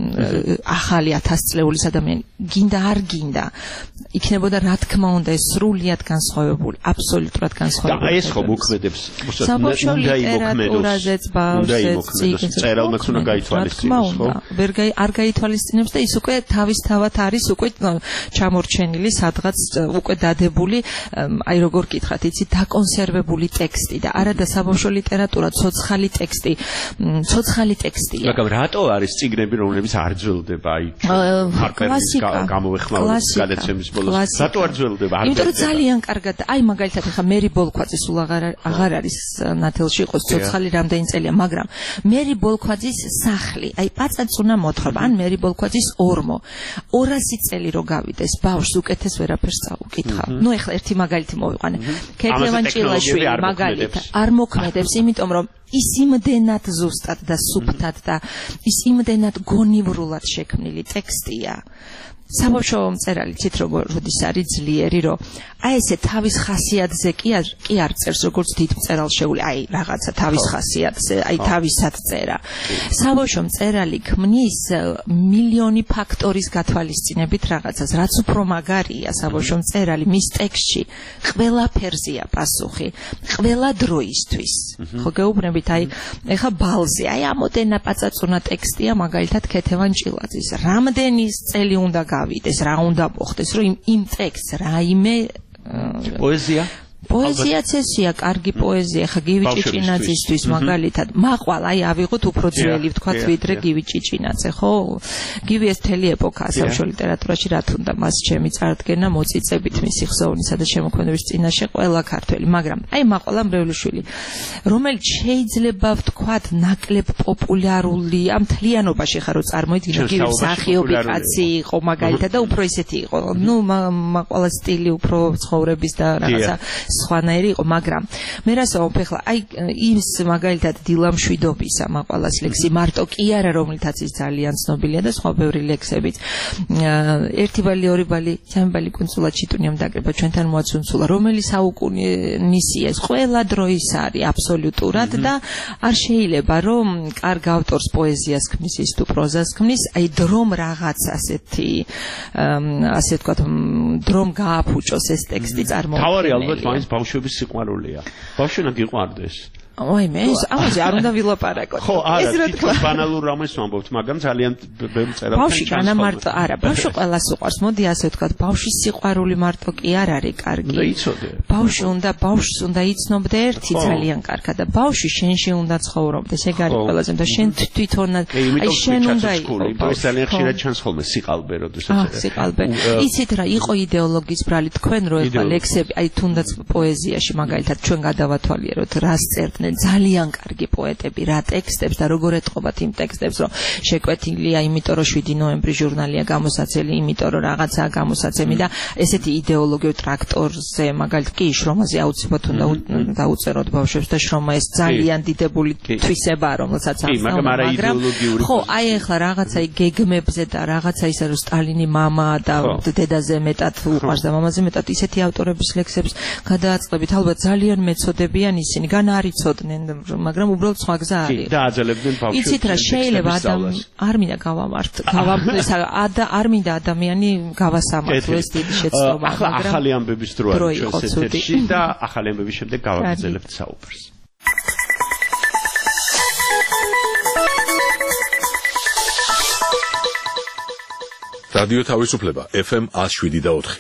ახალი ათასწლეულის ადამიანი გინდა არ გინდა იქნებოდა რა თქმა უნდა ეს სრულიად განსხვავებული აბსოლუტურად განსხვავებული და ეს ხომ უქმედებს უნდა იმოქმედოს უნდა იმოქმედოს წერალმაც უნდა გაითვალისწინოს ხო ვერ არ გაითვალისწინებს და ის უკვე თავისთავად არის უკვე ჩამორჩენილი სადღაც უკვე დადებული აი როგორ გითხრათ იცი დაკონსერვებული ტექსტი და არა და საბავშვო ლიტერატურა ცოცხალი ტექსტი ცოცხალი ტექსტია მაგრამ რატო არის წიგნები რომლებიც არ ძველდება აი ჰარპერის გამოვეხმაურების გადაცემის ბოლოს რატო არ ძველდება არ იმიტომ რომ ძალიან კარგად აი მაგალითად ახლა მერი ბოლქვაძე სულ აღარ აღარ არის ნათელში იყოს ცოცხალი რამდენი წელია მაგრამ მერი ბოლქვაძის სახლი აი პაწაწუნა მოთხრობა ან მერი ბოლქვაძის ორმო ორასი წელი რო გავიდეს ბავშვს უკეთეს ვერაფერს წაუკითხა ნუ ახლა ერთი მაგალითი მოვიყვანე ქეთევან ჭილაშვილი მაგალითად არ მოქმედებს იმიტომ რომ ის იმდენად ზუსტად და სუფთად და ის იმდენად გონივრულად შექმნილი ტექსტია საბავშვო მწერალი ცით როგორ როდის არის ძლიერი რომ აი ესე თავის ხასიათზე კი არ კი არ წერს როგორც დიდ მწერალს შეუძლია აი რაღაცა თავის ხასიათზე აი თავისად წერა საბავშვო მწერალი ქმნის მილიონი ფაქტორის გათვალისწინებით რაღაცას რაც უფრო მაგარია საბავშვო მწერალი მის ტექსტში ყველაფერზეა პასუხი ყველა დროისთვის ხო გეუბნებით აი ეხა ბალზე აი ამოდენა პაწაწუნა ტექსტია მაგალითად ქეთევან ჭილაძის რამდენი წელი უნდა გავიდეს რა უნდა მოხდეს რომ იმ ტექსტს რაიმე პოეზია პოეზიაც ესია კარგი პოეზია ხა გივი ჭიჭინაძისთვის მაგალითად მაყვალ აი ავიღოთ უფრო ძველი ვთქვათ ვიდრე გივი ჭიჭინაძე ხო გივი ეს მთელი ეპოქაა საბავშვო ლიტერატურაში რა თუნდა მას ჩემი წარდგენა მოწიწებით მისი ხსოვნისა და შემოქმედების წინაშე ყველა ქართველი მაგრამ აი მაყვალა მრევლიშვილი რომელიც შეიძლება ვთქვათ ნაკლებ პოპულარული ამ მთლიანობაში ხა რო წარმოიდგინე გივი მსახიობი კაცი იყო მაგალითად და უფრო ისეთი იყო ნუ მაყვალა სტილი უფრო ცხოვრების და რაღაცა სხვანაირი იყო, მაგრამ მე რასაუბრობ ახლა აი ის მაგალითად დილამშვიდობისა მაყვალას ლექსი მარტო კი არა რომლითაც ის ძალიან ცნობილია და სხვა ბევრი ლექსებიც ერთი ბალი ორი ბალი სამი ბალი კუნძულა ჩიტუნიამ დაკრება ჩვენთან მოაცუნცულა რომელი საუკუნისია ეს ყველა დროის არის აბსოლუტურად და არ შეიძლება რომ კარგ ავტორს პოეზიას ქმნის ის თუ პროზას ქმნის აი დრომ რაღაც ასეთი ასე ვთქვათ დრომ გააფუჭოს ეს ტექსტი წარმოუდგენელია თავარი ალბათ მაინც ბავშვების სიყვარულია. ბავშვი უნდა გიყვარდეს. ой მე ეს ამაზე არ უნდა ვილაპარაკოთ. ხო, არა, თვითონ ბანალურ რამეს ვამბობთ, მაგრამ ძალიან ბევრი წერა. ბავშვი განა მარტო არა, ბავშვი ყველას უყვარს. მოდი ასე ვთქვათ, ბავშვის სიყვარული მარტო კი არ არის კარგი. უნდა იცოდე. ბავშვი უნდა ბავშვს უნდა იცნობდე ერთი ძალიან კარგად და ბავშვი შენში უნდა ცხოვრობდეს. ეგ არის ყველაზე და შენ თვითონად აი შენ უნდა იყოს. ძალიან ხშირად ჩანს ხოლმე სიყალბე, როდესაც აა სიყალბე. იცით რა, იყო იდეოლოგიის ბრალი თქვენ რო ეხლა ლექსები, აი თუნდაც პოეზიაში მაგალითად ჩვენ გადავათვალიეროთ რას წერდნენ ძალიან კარგი პოეტები რა ტექსტებს და როგორ ეთყობათ იმ ტექსტებს რომ შეკვეთილია იმიტომ რომ შვიდი ნოემბრი ჟურნალია გამოსაცემი იმიტომ რომ რაღაცაა გამოსაცემი და ესეთი იდეოლოგიურ ტრაქტორზე მაგალითად კი შრომაზე აუცილებლად უნდა დაუწეროთ ბავშვებს და შრომა ეს ძალიან დიდებული თვისებაა რომელსაც ახსნა მაგრამ ხო აი ახლა რაღაცა გეგმებზე და რაღაცა ისე რომ სტალინის მამა და დედაზე მეტად უყვარს და მამაზე მეტად ისეთი ავტორების ლექსებს გადააწყდებით ალბათ ძალიან მეწოდებიან ისინი გან არ იცოდნენ მაგრამ უბრალოდ სხვა გზა არის და აძლევდნენ ბავშვებს იცით რა შეიძლება ადამიანი არ მინდა გავამართ გავამართ არ მინდა ადამიანი გავასამართლო ეს დიდი შეცდომა ახლა ახალი ამბების დრო არის ჩვენს ეთერში და ახალი ამბების შემდეგ გავაგრძელებთ საუბარს რადიო თავისუფლება ეფ ემ ნული შვიდი და ოთხი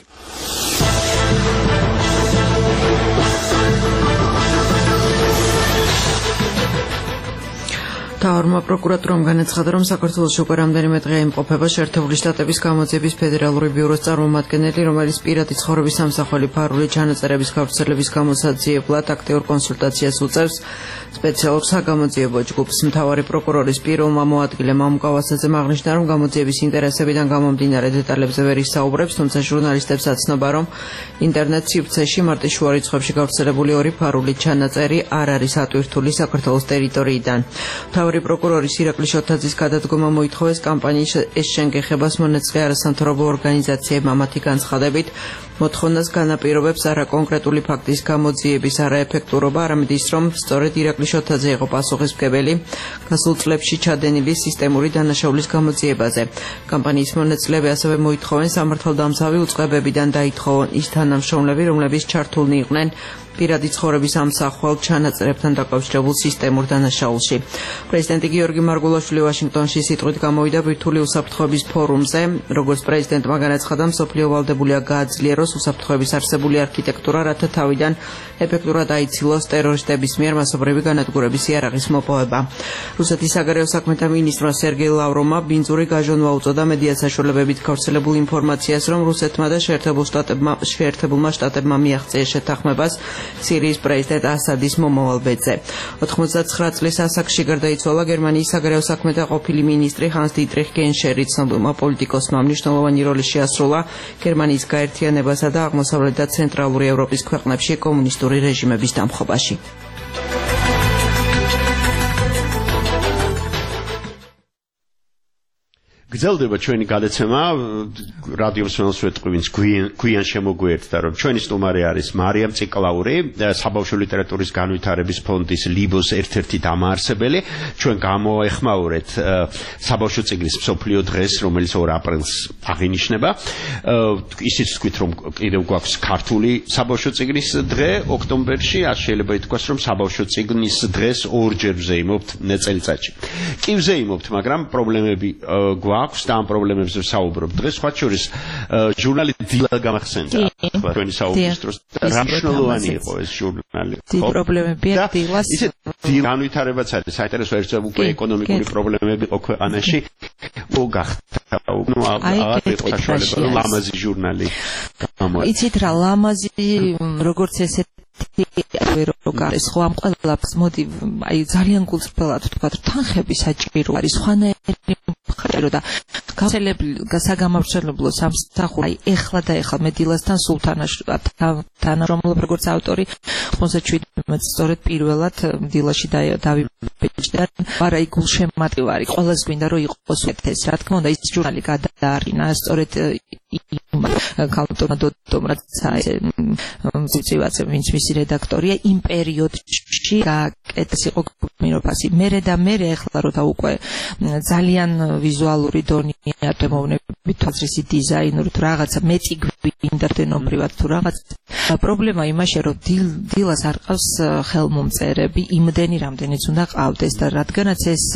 თავრმა პროკურატურამ განაცხადა, რომ საქართველოში უკვე რამდენიმე დღეა იმყოფება შეერთებული შტატების გამოძიების ფედერალური ბიუროს წარმომადგენელი, რომელიც პირადი ცხოვრების სამსახველი ფარული ჩანაწერების გავრცელების გამოსაძიებლად აქტიურ კონსულტაციას უწევს სპეციალურ საგამოძიებო ჯგუფს. მთავარი პროკურორის პიროვმა მოადგილემ ამუკავასაძემ აღნიშნა, რომ გამოძიების ინტერესებიდან გამომდინარე დეტალებზე ვერ ისაუბრებს, თუმცა ჟურნალისტებს აცნობა, რომ ინტერნეტ სივრცეში მარტის შუა რიცხვებში გავრცელებული ორი ფარული ჩანაწერი არ არის ატვირთული საქართველოს ტერიტორიიდან. მთავარი პროკურორის ირაკლი შოთაძის გადადგომა მოითხოვეს კამპანიის ეს შენგეხებას მონაწილე არასამთავრობო ორგანიზაციებმა მათი განცხადებით მოთხოვნას განაპირობებს არა კონკრეტული ფაქტის გამოძიების არაეფექტურობა, არამედ ის, რომ სწორედ ირაკლი შოთაძე იყო პასუხისმგებელი გასულ წლებში ჩადენილი სისტემური დანაშაულის გამოძიებაზე. კამპანიის მონაწილეები ასევე მოითხოვენ სამართალდამცავი უწყებებიდან დაითხოვონ ის თანამშრომლები, რომლებიც ჩართულნი იყვნენ პირადი ცხოვრების ამსახველ ჩანაწერებთან დაკავშირებულ სისტემურ დანაშაულში. პრეზიდენტი გიორგი მარგულაშვილი ვაშინგტონში სიტყვით გამოვიდა ბირთვული უსაფრთხოების ფორუმზე, როგორც პრეზიდენტმა განაცხადა, მსოფლიო ვალდებულია გააძლიეროს უსაფრთხოების არსებული არქიტექტურა, რათა თავიდან ეფექტურად აიცილოს ტერორისტების მიერ მასობრივი განადგურების იარაღის მოპოვება. რუსეთის საგარეო საქმეთა მინისტრმა სერგეი ლავროვმა ბინძური გაჟონვა უწოდა მედია საშუალებებით გავრცელებულ ინფორმაციას, რომ რუსეთმა და შეერთებულ შტატებმა შეერთებულმა შტატებმა მიაღწიეს შეთანხმებას სირიის პრეზიდენტ ასადის მომავალ ბედზე. ოთხმოცდაცხრა წლის ასაკში გარდაიცვალა გერმანიის საგარეო საქმეთა ყოფილი მინისტრი ჰანს დიტრიხ გენშერი. ცნობილმა პოლიტიკოსმა მნიშვნელოვანი როლი შეასრულა გერმანიის გაერთიანებასა და აღმოსავლეთ და ცენტრალური ევროპის ქვეყნებში კომუნისტური რეჟიმების დამხობაში. გრძელდება ჩვენი გადაცემა რადიო მსმენელს ვეთქვით გვიან შემოგვიერთდა რომ ჩვენი სტუმარი არის მარიამ ციკლაური საბავშვო ლიტერატურის განვითარების ფონდის ლიბოს ერთ-ერთი დამაარსებელი ჩვენ გამოეხმაურეთ საბავშვო წიგნის მსოფლიო დღეს რომელიც ორ აპრილს აღინიშნება ისიც ვთქვით რომ კიდევ გვაქვს ქართული საბავშვო წიგნის დღე ოქტომბერში არ შეიძლება ითქვას რომ საბავშვო წიგნის დღეს ორჯერ ვზეიმობთ წელიწადში კი ვზეიმობთ მაგრამ პრობლემები გვაქვს აქვს და ამ პრობლემებზე ვსაუბრობ დღეს სხვა შორის ჟურნალი დილა გამახსენდა ახლა ჩვენი საუბრის დროს რა მნიშვნელოვანი იყო ეს ჟურნალი ხო პრობლემებია დილას ისე განვითარებაც არის საინტერესო ერთზე უკვე ეკონომიკური პრობლემები იყო ქვეყანაში ო გახდა ნუ აღარ იყო საშუალება რომ ლამაზი ჟურნალი გამოიცა იცით რა ლამაზი როგორც ესე ეს ხო ამ ყველაფერს მოდი აი ძალიან გულწრფელად ვთქვა რომ თანხები საჭირო არის სხვანაირი ხარო და გასაგამავრცელებლო სამსახური აი ეხლა და ეხლა მე დილასთან სულთანაში თანამშრომლობ როგორც ავტორი ხმოზე შვიდმეტ სწორედ პირველად დილაში დავიბეჭდა არა აი გულშემატკივარი ყველას გვინდა რომ იყოს ეს რა თქმა უნდა ის ჟურნალი გადაარინა სწორედ კალტონა დოტომრაცა ციცივაძე ვინც მისი რედაქტორია იმ პერიოდში გააკეთეს იყო გმიროფასი მერე და მერე ეხლა რომ და უკვე ძალიან ვიზუალური დონია თემოვნებით თვალსაზრისი დიზაინური თუ რაღაცა მეტი გვინდა დენობრივად თუ რაღაც პრობლემა იმაშია რომ დილას არ ყავს ხელმომწერები იმდენი რამდენიც უნდა ყავდეს და რადგანაც ეს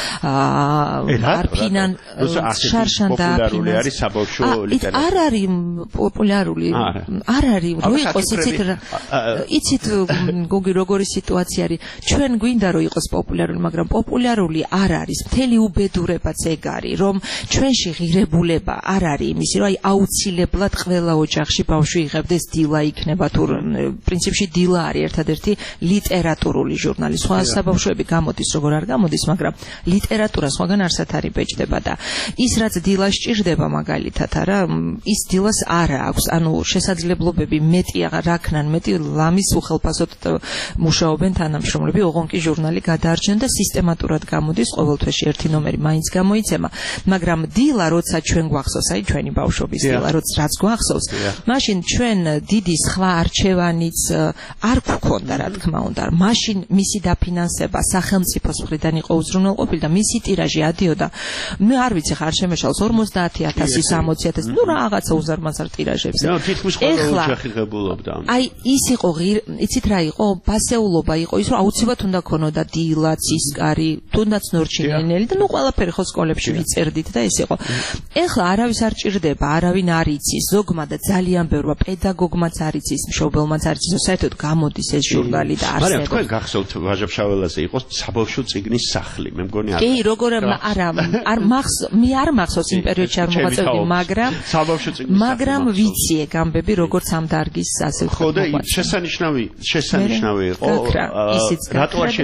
არ ფინან შარშან და პოპულარული არის საბავშვო ლიტერატურა არ არის პოპულარული არ არის რო იყოს იცით იცით გოგი როგორი სიტუაცია არის ჩვენ გვინდა რომ იყოს პოპულარული მაგრამ პოპულარული არ არის მთელი უბედურებაც ეგ არის რომ ჩვენში ღირებულება არ არის იმისი რომ აი აუცილებლად ყველა ოჯახში ბავშვი იღებდეს დილა იქნება თუ პრინციპში დილა არის ერთადერთი ლიტერატურული ჟურნალი სხვა საბავშვოები გამოდის როგორ არ გამოდის მაგრამ ლიტერატურა სხვაგან არსად არის ბეჭდება და ის რაც დილას ჭირდება მაგალითად არა ის დილას არა აქვს ანუ შესაძლებლობები მეტი აღარ აქნან მეტი ლამის უხელფასოდ მუშაობენ თანამშრომლები ოღონ კი ჟურნალი გადაარჩენ და სისტემატურად გამოდის ყოველ თვეში ერთი ნომერი მაინც გამოიცემა მაგრამ დილა როცა ჩვენ გვახსოვს აი ჩვენი ბავშვობის დილა როცა რაც გვახსოვს მაშინ ჩვენ დიდი სხვა არჩევანიც არ გქონდა რა თქმა უნდა მაშინ მისი დაფინანსება სახელმწიფოს მხრიდან იყო უზრუნველყოფილი და მისი ტირაჟი ადიოდა მე არ ვიცი ხარ შემეშალს ორმოცდაათი ათასი სამოცი ათასი ნუ რაღაცა უზარმაზარ ტირაჟებს ეხლა ოჯახიღებულობდა აი ის იყო იცით რა იყო ბასეულობა იყო ის რომ აუცილებლად უნდა ქონოდა დილა ცისკარი თუნდაც ნორჩინელი და ნუ ყველაფერი ხო სკოლებში ვიწერდით და ეს იყო ეხლა არავის არ ჭირდება არავინ არ იცის ზოგმა და ძალიან ბევრმა პედაგოგმაც არ იცის მშობელმაც არ იცის საერთოდ გამოდის ეს ჟურნალი და არსებობს მაგრამ თქვენ გახსოვთ ვაჟა-ფშაველაზე იყო საბავშვო წიგნის სახლი მე მგონი არა კი როგორ არა არ მახს მე არ მახსოვს იმ პერიოდში არ მოღვაწეობდი მაგრამ საბავშვო წიგნის მაგრამ ვიცი ეგ ამბები როგორც ამ დარგის ასე ხო და შესანიშნავი შესანიშნავი იყო რატო არ შეიძლება რომ ახლა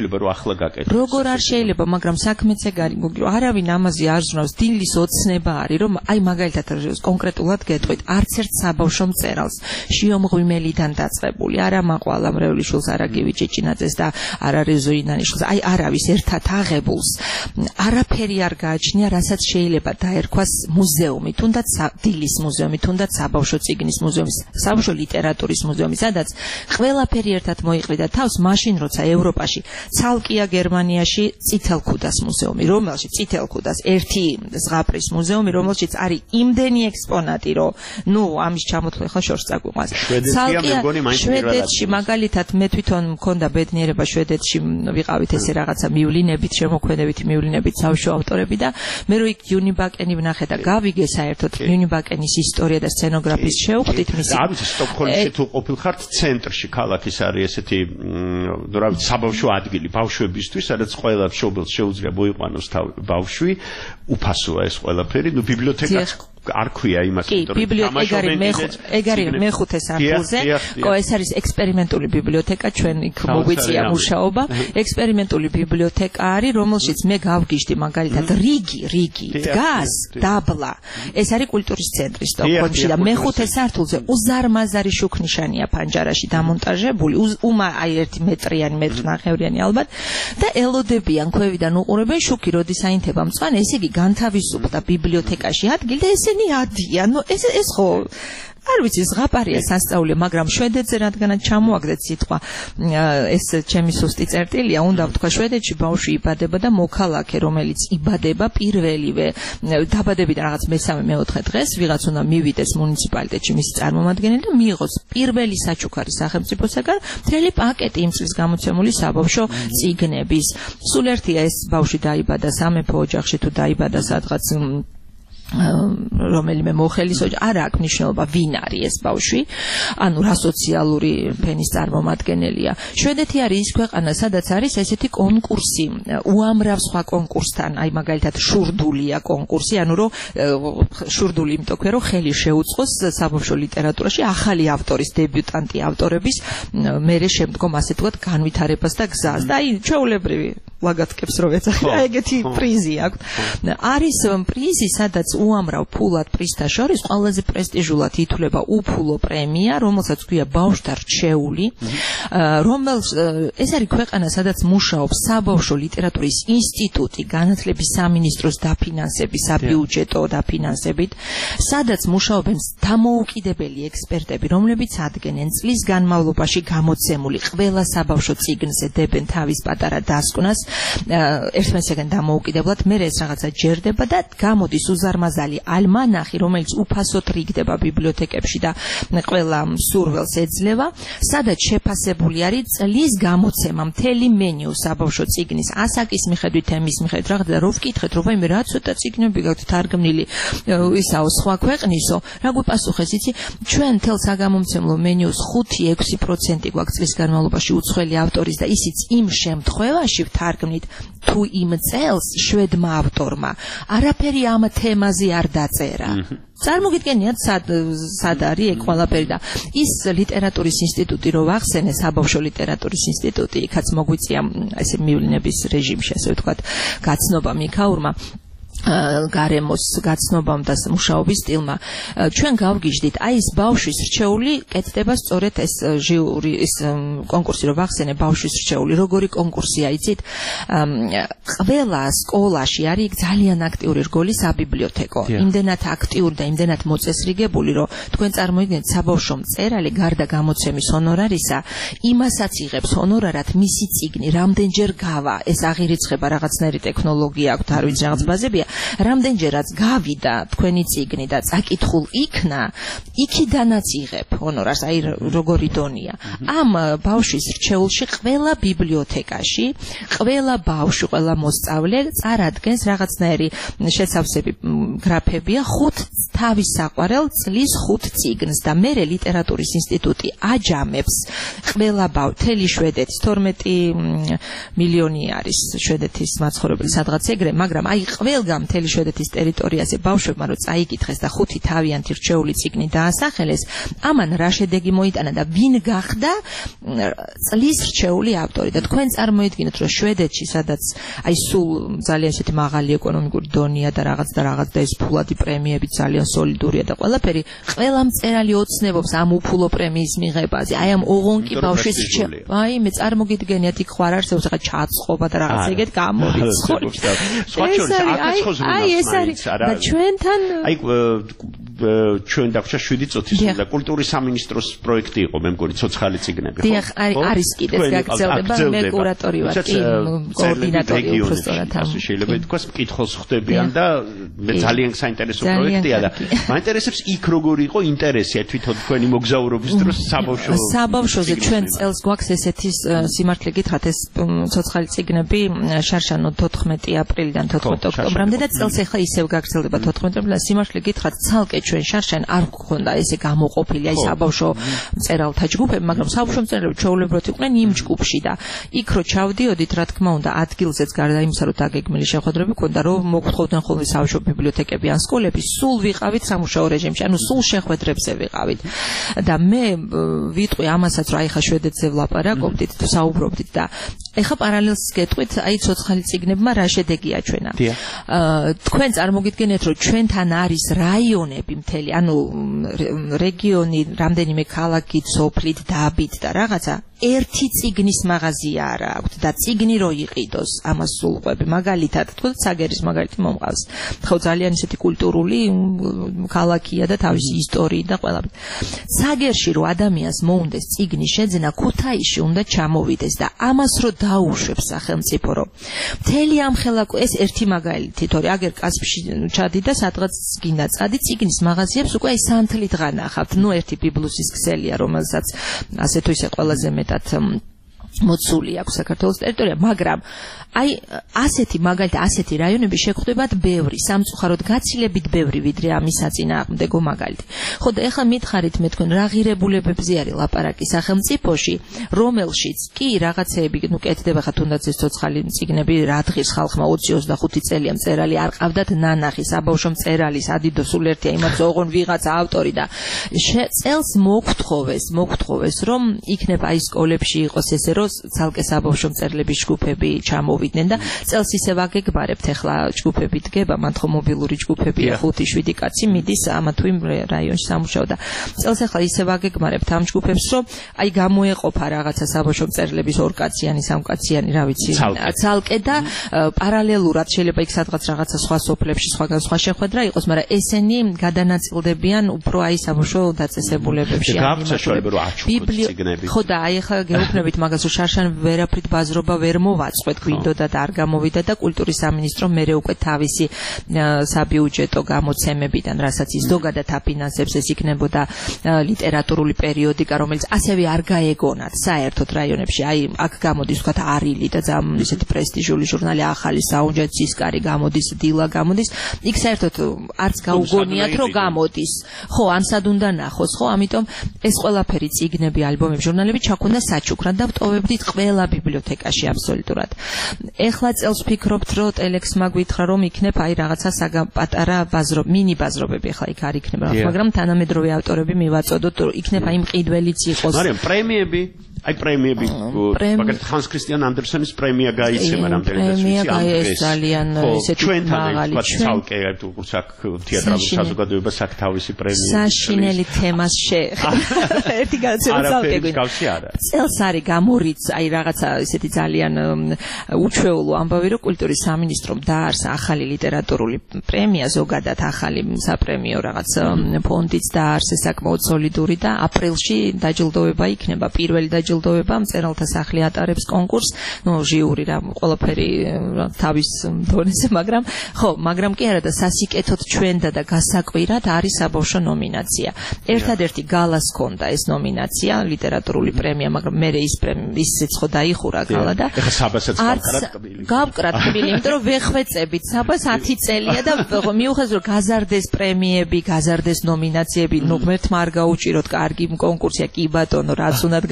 ახლა გაკეთე. როგორ არ შეიძლება, მაგრამ საქმეც ეგ არის, არავინ ამაზე არ ზრუნავს, დილის ოცნება არის, რომ აი მაგალითად კონკრეტულად გეტყვით, არც ერთ საბავშვო მწერალს შიომღვიმელიდან დაწყებული, არა მაყვალა მრევლიშვილს, არა გივი ჭეჭინაძეს და არა რეზოინანიშვილს, აი არავის ერთად აღებულს არაფერი არ გააჩნია, რასაც შეიძლება დაერქვას მუზეუმი, თუნდაც დილის მუზეუმი, თუნდაც საბავშვო წიგნის მუზეუმი, საბავშვო ლიტერატურის მუზეუმი, სადაც ყველაფერი ერთად მოიყრიდა თავს, მაშინ როცა ევროპაში ცალკეა გერმანიაში წითელქუდას მუზეუმი, რომელშიც წითელქუდას ერთი ზღაპრის მუზეუმი, რომელშიც არის იმდენი ექსპონატი, რომ ნუ ამის ჩამოთვლი ხა შორს წაგვიყვანს. შვედეთში მაგალითად მე თვითონ მქონდა ბედნიერება შვედეთში ვიყავით ესე რაღაცა მივლინებით, შემოქმედებითი მივლინებით სავშო ავტორები და მე რო იქ იუნიბაკენი ვნახე და გავიგე საერთოდ იუნიბაკენის ისტორია და სცენოგრაფიის შევხვდით მისი. და ვიცი სტოკჰოლმში თუ ყოფილხართ ცენტრში ქალაქის არის ესეთი რა ვიცი საბავშვო ადგილი ბავშვებისთვის, სადაც ყველა მშობელს შეუძლია მოიყვანოს ბავშვი, უფასოა ეს ყველაფერი, ნუ ბიბლიოთეკაც არ ქვია იმას, იმიტომ რომ ბიბლიოთეკარი ეგ არის მეხუთე სართულზე, ყო ეს არის ექსპერიმენტული ბიბლიოთეკა, ჩვენ იქ მოგვიწია მუშაობა, ექსპერიმენტული ბიბლიოთეკა არის, რომელშიც მე გავგიჟდი მაგალითად რიგი, რიგი დგას დაბლა. ეს არის კულტურის ცენტრი სტოკჰოლმში და მეხუთე სართულზე უზარმაზარი შუქნიშანია ფანჯარაში დამონტაჟებული, უმა აი ერთი მეტრიანი, მეტრნახევრიანი ალბათ და ელოდებიან ქვევიდან უყურებენ შუქი როდის აინთება მწვანე, ესე იგი განთავისუფლდა ბიბლიოთეკაში ადგილი და ეს ადიან, ნუ ეს ეს ხო არ ვიცი ზღაპარია სასწაული, მაგრამ შვედეთზე რადგანაც ჩამოაგდეთ სიტყვა, ეს ჩემი სუსტი წერტილია, უნდა ვთქვა შვედეთში ბავშვი იბადება და მოქალაქე, რომელიც იბადება პირველივე დაბადებიდან რაღაც მესამე მეოთხე დღეს, ვიღაც უნდა მივიდეს მუნიციპალიტეტში მისი წარმომადგენელი და მიიღოს პირველი საჩუქარი სახელმწიფოსაგან მთელი პაკეტი იმ წლის გამოცემული საბავშვო წიგნების. სულ ერთია ეს ბავშვი დაიბადა სამეფო ოჯახში თუ დაიბადა სადღაც რომელიმე მოხელის ოჯახი, არ აქვს მნიშვნელობა ვინ არის ეს ბავშვი, ანუ რა სოციალური ფენის წარმომადგენელია. შვედეთი არის ის ქვეყანა, სადაც არის ესეთი კონკურსი, უამრავ სხვა კონკურსთან, აი მაგალითად შურდულია კონკურსი, ანუ რომ შურდული იმიტომ ქვია, რომ ხელი შეუწყოს საბავშვო ლიტერატურაში ახალი ავტორის, დებიუტანტი ავტორების მერე შემდგომ ასე თქვათ განვითარებას და გზას. და აი ჩვეულებრივი ლაგათკებს რო ეცახა, ეგეთი პრიზი აქვს. არის პრიზი, სადაც უამრავ ფულად პრიზთა შორის ყველაზე პრესტიჟულად ითვლება უფულო პრემია, რომელსაც ქვია ბავშვთა რჩეული, რომელს ეს არის ქვეყანა, სადაც მუშაობს საბავშვო ლიტერატურის ინსტიტუტი, განათლების სამინისტროს დაფინანსების, საბიუჯეტო დაფინანსებით, სადაც მუშაობენ დამოუკიდებელი ექსპერტები, რომლებიც ადგენენ წლის განმავლობაში გამოცემული ყველა საბავშვო წიგნზე, დებენ თავის პატარა დასკვნას ერთმანეთისგან დამოუკიდებლად, მე ეს რაღაცა ჯერდება და გამოდის უზარმაზარი ალმანახი, რომელიც უფასოდ რიგდება ბიბლიოთეკებში და ყველა მსურველს ეძლევა, სადაც შეფასებული არის წლის გამოცემა, მთელი მენიუ საბავშვო წიგნის, ასაკის მიხედვით, თემის მიხედვით, რაღაც და რო ვკითხეთ, რომ ვაიმე რა ცოტა წიგნები გაქვთ თარგმნილი, ისაო სხვა ქვეყნისო, რა გვიპასუხეს, იცი, ჩვენ მთელ საგამომცემლო მენიუს ხუთი ექვსი პროცენტი გვაქვს წლის განმავლობაში უცხოელი ავტორის და ისიც იმ შემთხვევაში ვთარგმნით, თუ იმ წელს შვედმა ავტორმა არაფერი ამ თემაზე არ დაწერა. წარმოგიდგენიათ სად სად არის ეგ ყველაფერი და ის ლიტერატურის ინსტიტუტი რო ვახსენე, საბავშვო ლიტერატურის ინსტიტუტი, იქაც მოგვიწია ესე მივლინების რეჟიმში, ასე ვთქვათ, გაცნობა მიქაურმა გარემოს გაცნობამ და მუშაობის სტილმა. ჩვენ გავგიჟდით, აი ეს ბავშვის რჩეული კეთდება სწორედ ეს ჟიური, ეს კონკურსი რო ვახსენე, ბავშვის რჩეული, როგორი კონკურსია, იცით? ყველა სკოლაში არის ძალიან აქტიური რგოლი საბიბლიოთეკო. იმდენად აქტიური და იმდენად მოწესრიგებული, რომ თქვენ წარმოიდგინეთ, საბავშვო მწერალი გარდა გამოცემის ჰონორარისა, იმასაც იღებს ჰონორარად მისი წიგნი, რამდენჯერ გავა, ეს აღირიცხება რაღაცნაირი ტექნოლოგია აქვს, არ ვიცი რაღაც ბაზებია. რამდენჯერაც გავიდა თქვენი წიგნი და წაკითხულ იქნა, იქიდანაც იღებ ჰონორარს, აი როგორი დონია. ამ ბავშვის რჩეულში ყველა ბიბლიოთეკაში, ყველა ბავშვი, ყველა მოსწავლე წარადგენს რაღაცნაირი შესავსები გრაფებია ხუთ თავის საყვარელ წლის ხუთ წიგნს და მერე ლიტერატურის ინსტიტუტი აჯამებს ყველა ბავშვ, მთელი შვედეთის თორმეტი მილიონი არის შვედეთის მაცხოვრებელი სადღაც ეგრე, მაგრამ აი ყველგან მთელი მთელი შვედეთის ტერიტორიაზე ბავშვებმა რო წაიკითხეს და ხუთი თავიანთი რჩეული წიგნი დაასახელეს, ამან რა შედეგი მოიტანა და ვინ გახდა წლის რჩეული ავტორი. და თქვენ წარმოიდგინეთ, რომ შვედეთში, სადაც აი სულ ძალიან ისეთი მაღალი ეკონომიკური დონეა და რაღაც და რაღაც და ეს ფულადი პრემიები ძალიან სოლიდურია და ყველაფერი, ყველა მწერალი ოცნებობს ამ უფულო პრემიის მიღებაზე. აი ამ ოღონკი ბავშვის რჩევა. აი მე წარმოგიდგენიათ იქ ხარ არსებობს რაღაც ჩაწყობა და რაღაც ეგეთ გამორიცხული. სხვა შორის აკეცხოს აი ეს არის და ჩვენთან აი ჩვენ დაგვჭა შვიდი წუთის და კულტურის სამინისტროს პროექტი იყო, მე მგონი ცოცხალი წიგნები, ხო? დიახ, არის კიდეც გაგრძელდება, მე კურატორი ვარ, კი, კოორდინატორი უბრალოდ ამ. შეიძლება ითქვას, მკითხველს ხვდებიან და მე ძალიან საინტერესო პროექტია და მაინტერესებს იქ როგორი იყო ინტერესი თვითონ თქვენი მოგზაურობის დროს საბავშვო საბავშვოზე ჩვენ წელს გვაქვს ესეთი სიმართლე გითხრათ ეს ცოცხალი წიგნები შარშანო თოთხმეტი აპრილიდან თოთხმეტი ოქტომბრამდე და წელს ახლა ისევ გაგრძელდება თოთხმეტი აპრილიდან სიმართლე გითხრათ ცალკე ჩვენ შარშან არ გქონდა ესე გამოყოფილი აი საბავშვო მწერალთა ჯგუფები, მაგრამ საბავშვო მწერლები ჩვეულებრივად იყვნენ იმ ჯგუფში და იქ რო ჩავდიოდით, რა თქმა უნდა, ადგილზეც გარდა იმისა, რომ დაგეგმილი შეხვედრები ქონდა, რომ მოგთხოვდნენ ხოლმე საბავშვო ბიბლიოთეკები ან სკოლები, სულ ვიყავით სამუშაო რეჟიმში, ანუ სულ შეხვედრებზე ვიყავით. და მე ვიტყვი ამასაც, რომ აი ხა შვედეთზე ვლაპარაკობდით, საუბრობდით და ეხა პარალელს გეტყვით, აი ცოცხალი წიგნებმა რა შედეგი აჩვენა. თქვენ წარმოგიდგენთ, რომ ჩვენთან არის რაიონები მთელი, ანუ რეგიონი, რამდენიმე ქალაქით, სოფლით, დაბით და რაღაცა ერთი წიგნის მაღაზია არა აქვთ და წიგნი რო იყიდოს, ამას სულყვები, მაგალითად, თქვენ ცაგერის მაგალითი მომყავს. ხო, ძალიან ისეთი კულტურული ქალაქია და თავისი ისტორიით და ყველაფრით. ცაგერში რო ადამიანს მოუნდეს წიგნის შეძენა, ქუთაისში უნდა ჩამოვიდეს და ამას რო დაუშვებს სახელმწიფო, რომ მთელი ამ ხელაკო ეს ერთი მაგალითი, თორე აგერ კასპში ჩადი და სადღაც გინდა წადი წიგნის მაღაზიებს უკვე აი სანთლით განახავთ. ნუ ერთი ბიბლუსის ქსელია, რომელსაც ასე თუ ისე ყველაზე მეტად მოცული აქვს საქართველოს ტერიტორია, მაგრამ აი ასეთი მაგალითად ასეთი რაიონები შეგხვდებათ ბევრი, სამწუხაროდ გაცილებით ბევრი, ვიდრე ამის საწინააღმდეგო მაგალითი. ხო და ეხლა მითხარით მე თქვენ რა ღირებულებებზე არის ლაპარაკი სახელმწიფოში, რომელშიც კი რაღაცეები, ნუ კეთდება ხა თუნდაც ეს ცოცხალი წიგნები, რა დღის ხალხმა ოცი ოცდახუთი წელია მწერალი არ ყავდათ ნანახი, საბავშვო მწერალი, სადიდო სულ ერთია, იმათ ოღონ ვიღაცა ავტორი და წელს მოგთხოვეს, მოგთხოვეს რომ იქნება აი სკოლებში იყოს ესე რომ ცალკე საბავშვო მწერლების ჯგუფები ჩამოვიდნენ და წელს ისევ აგეგმარებთ ახლა ჯგუფები დგება, მან ხო მობილური ჯგუფებია ხუთი შვიდი კაცი მიდის ამა თუ იმ რაიონში სამუშაო და წელს ახლა ისევ აგეგმარებთ ამ ჯგუფებს რომ აი გამოეყოფა რაღაცა საბავშვო მწერლების ორკაციანი, სამკაციანი, რა ვიცი, ცალკე და პარალელურად შეიძლება იქ სადღაც რაღაცა სხვა სოფლებში სხვაგან სხვა შეხვედრა იყოს, მაგრამ ესენი გადანაწილდებიან უფრო აი საბავშვო დაწესებულებებში. ხო და აი ახლა გეუბნებით მაგას რომ შარშან ვერაფრით ბაზრობა ვერ მოვაწყვეთ, გვინდოდა და არ გამოვიდა და კულტურის სამინისტრო მერე უკვე თავისი საბიუჯეტო გამოცემებიდან, რასაც ის ზოგადად აფინანსებს, ეს იქნებოდა ლიტერატურული პერიოდიკა, რომელიც ასევე არ გაეგონათ საერთოდ რაიონებში. აი აქ გამოდის ვთქვათ არილი და ძალიან ისეთი პრესტიჟული ჟურნალი ახალი საუნჯა, ცისკარი გამოდის, დილა გამოდის. იქ საერთოდ არც გაუგონიათ რომ გამოდის. ხო, ან სად უნდა ნახოს, ხო, ამიტომ ეს ყველაფერი წიგნები, ალბომები, ჟურნალები ჩაქონდა საჩუქრად და ვტოვებდით ყველა ბიბლიოთეკაში აბსოლუტურად. ეხლა წელს ვფიქრობთ, რომ ტელექსმა გვითხრა, რომ იქნებ აი რაღაცა პატარა ბაზრო, მინი ბაზრობები ახლა იქ არ იქნება, მაგრამ თანამედროვე ავტორები მივაწოდოთ, რომ იქნება იმ ყიდველიც იყოს. მაგრამ პრემიები აი პრემიები, მაგალითად ხანს ქრისტიან ანდერსენის პრემია გაიცემა რამდენადაც ვიცი ამ დღეს. ძალიან ისეთი მაღალი ცალკე როგორც აქ თეატრალურ საზოგადოებას აქ თავისი პრემია. საშინელი თემას შეეხება. ერთი განცემა ცალკე გვინდა. წელს არის გამორიც აი რაღაცა ისეთი ძალიან უჩვეულო ამბავი, რომ კულტურის სამინისტრომ დაარსა ახალი ლიტერატურული პრემია, ზოგადად ახალი საპრემიო რაღაც ფონდიც დაარსეს საკმაოდ სოლიდური და აპრილში დაჯილდოვება იქნება, პირველი დაჯილდოვება მწერალთა სახლი ატარებს კონკურსს, ნუ ჟიური რა ყველაფერი თავის დონეზე, მაგრამ ხო, მაგრამ კი არა და სასიკეთოდ ჩვენდა და გასაკვირად არის საბავშვო ნომინაცია. ერთადერთი გალას ჰქონდა ეს ნომინაცია, ლიტერატურული პრემია, მაგრამ მე ის ისიც ხო დაიხურა გალა და ეხა საბასაც გავკრათ კბილი. გავკრათ კბილი, იმიტომ რომ ვეხვეწებით საბას ათი წელია და მიუხედავად რომ გაზარდეს პრემიები, გაზარდეს ნომინაციები, ნუ ღმერთმა არ გაუჭიროთ, კარგი კონკურსია, კი ბატონო, რაც უნდათ გააკეთოთ,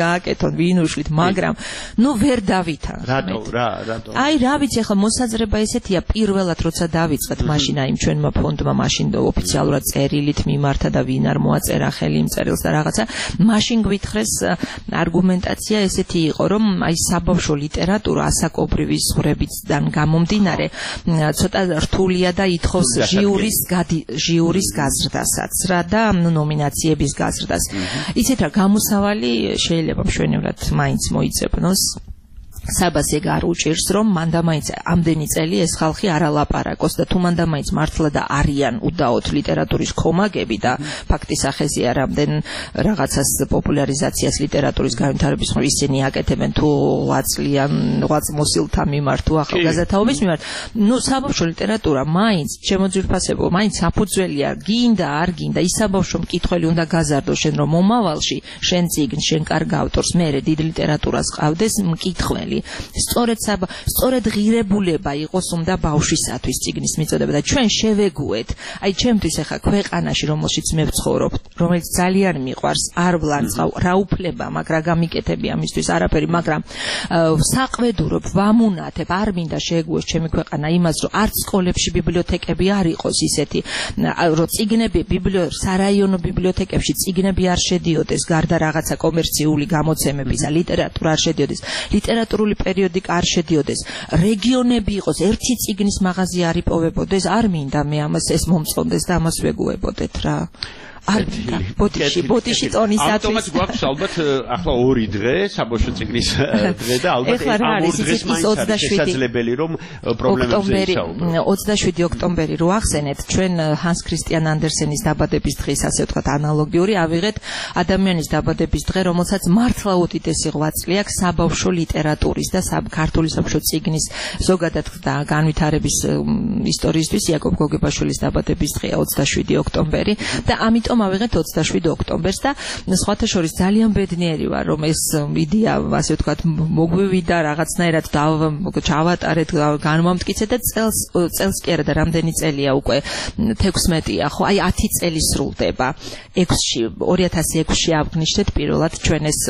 თვითონ ვინ უშლით, მაგრამ ნუ ვერ დავითანხ. რატო რა, რატო? აი რა ვიცი, ახლა მოსაზრება ესეთია, პირველად როცა დავიწყეთ მაშინ აი ჩვენმა ფონდმა მაშინ ოფიციალურად წერილით მიმართა და ვინ არ მოაწერა ხელი იმ წერილს და რაღაცა, მაშინ გვითხრეს არგუმენტაცია ესეთი იყო, რომ აი საბავშვო ლიტერატურა ასაკობრივი ზღვრებიდან გამომდინარე ცოტა რთულია და ითხოვს ჟიურის ჟიურის გაზრდასაც რა და ნომინაციების გაზრდას. იცით რა, გამოსავალი შეიძლება მშვენივრად მაინც მოიძებნოს. საბას ეგ არ უჭირს, რომ მან და მაინც ამდენი წელი ეს ხალხი არ ალაპარაკოს და თუ მან და მაინც მართლა და არიან უდაოდ ლიტერატურის კომაგები და ფაქტის ახეზია რამდენ რაღაცას პოპულარიზაციას ლიტერატურის განვითარების მხრივ ისინი აკეთებენ თუ ღვაწლიან ღვაწმოსილთა მიმართ თუ ახალგაზრდაობის მიმართ. ნუ საბავშვო ლიტერატურა მაინც შემოძვირფასებო, მაინც საფუძველია, გინდა არ გინდა, ის საბავშვო მკითხველი უნდა გაზარდო შენ რომ მომავალში შენ წიგნს, შენ კარგ ავტორს, მერე დიდ ლიტერატურას ყავდეს მკითხველი. სწორედ საბა, სწორედ ღირებულება იყოს უნდა ბავშვისათვის წიგნის მიწოდება და ჩვენ შევეგუეთ. აი ჩემთვის ახლა ქვეყანაში რომელშიც მე ვცხოვრობ, რომელიც ძალიან მიყვარს, არ ვლანძღავ, რა უფლება მაქვს, რა გამიკეთები ამისთვის არაფერი, მაგრამ საყვედურობ, ვამუნათებ, არ მინდა შეეგუოს ჩემი ქვეყანა იმას, რომ არც სკოლებში ბიბლიოთეკები არ იყოს ისეთი, რომ წიგნები სარაიონო ბიბლიოთეკებში წიგნები არ შედიოდეს, გარდა რაღაცა კომერციული გამოცემებისა, ლიტერატურა არ შედიოდეს, ლიტერატურული პერიოდიკა არ შედიოდეს, რეგიონები იყოს, ერთი წიგნის მაღაზია არ იპოვებოდეს, არ მინდა მე ამას ეს მომწონდეს და ამას ვეგუებოდეთ რა. არ მინდა. ბოდიში, ბოდიში ტონისათვის. ავტომატ გვაქვს ალბათ ახლა ორი დღე, საბავშვო წიგნის დღე და ალბათ ამ ორ დღეს მაინც შესაძლებელი რომ პრობლემებზე ისაუბროთ. ოცდაშვიდი ოქტომბერი რო ახსენეთ, ჩვენ ჰანს ქრისტიან ანდერსენის დაბადების დღის ასე ვთქვათ ანალოგიური ავიღეთ ადამიანის დაბადების დღე, რომელსაც მართლა უდიდესი ღვაწლი აქვს საბავშვო ლიტერატურის და ქართული საბავშვო წიგნის ზოგადად და განვითარების ისტორიისთვის იაკობ გოგებაშვილის დაბადების დღეა ოცდაშვიდი ოქტომბერი და ამიტომ ავიღეთ ოცდაშვიდ ოქტომბერს და სხვათა შორის ძალიან ბედნიერი ვარ რომ ეს იდეა ასე ვთქვათ მოგვივიდა რაღაცნაირად ჩავატარეთ განმომტკიცეთ და წელს წელს კი არა და რამდენი წელია უკვე თექვსმეტია ხო აი ათი წელი სრულდება ექვსში ორი ათასი ექვსში აღნიშნეთ პირველად ჩვენ ეს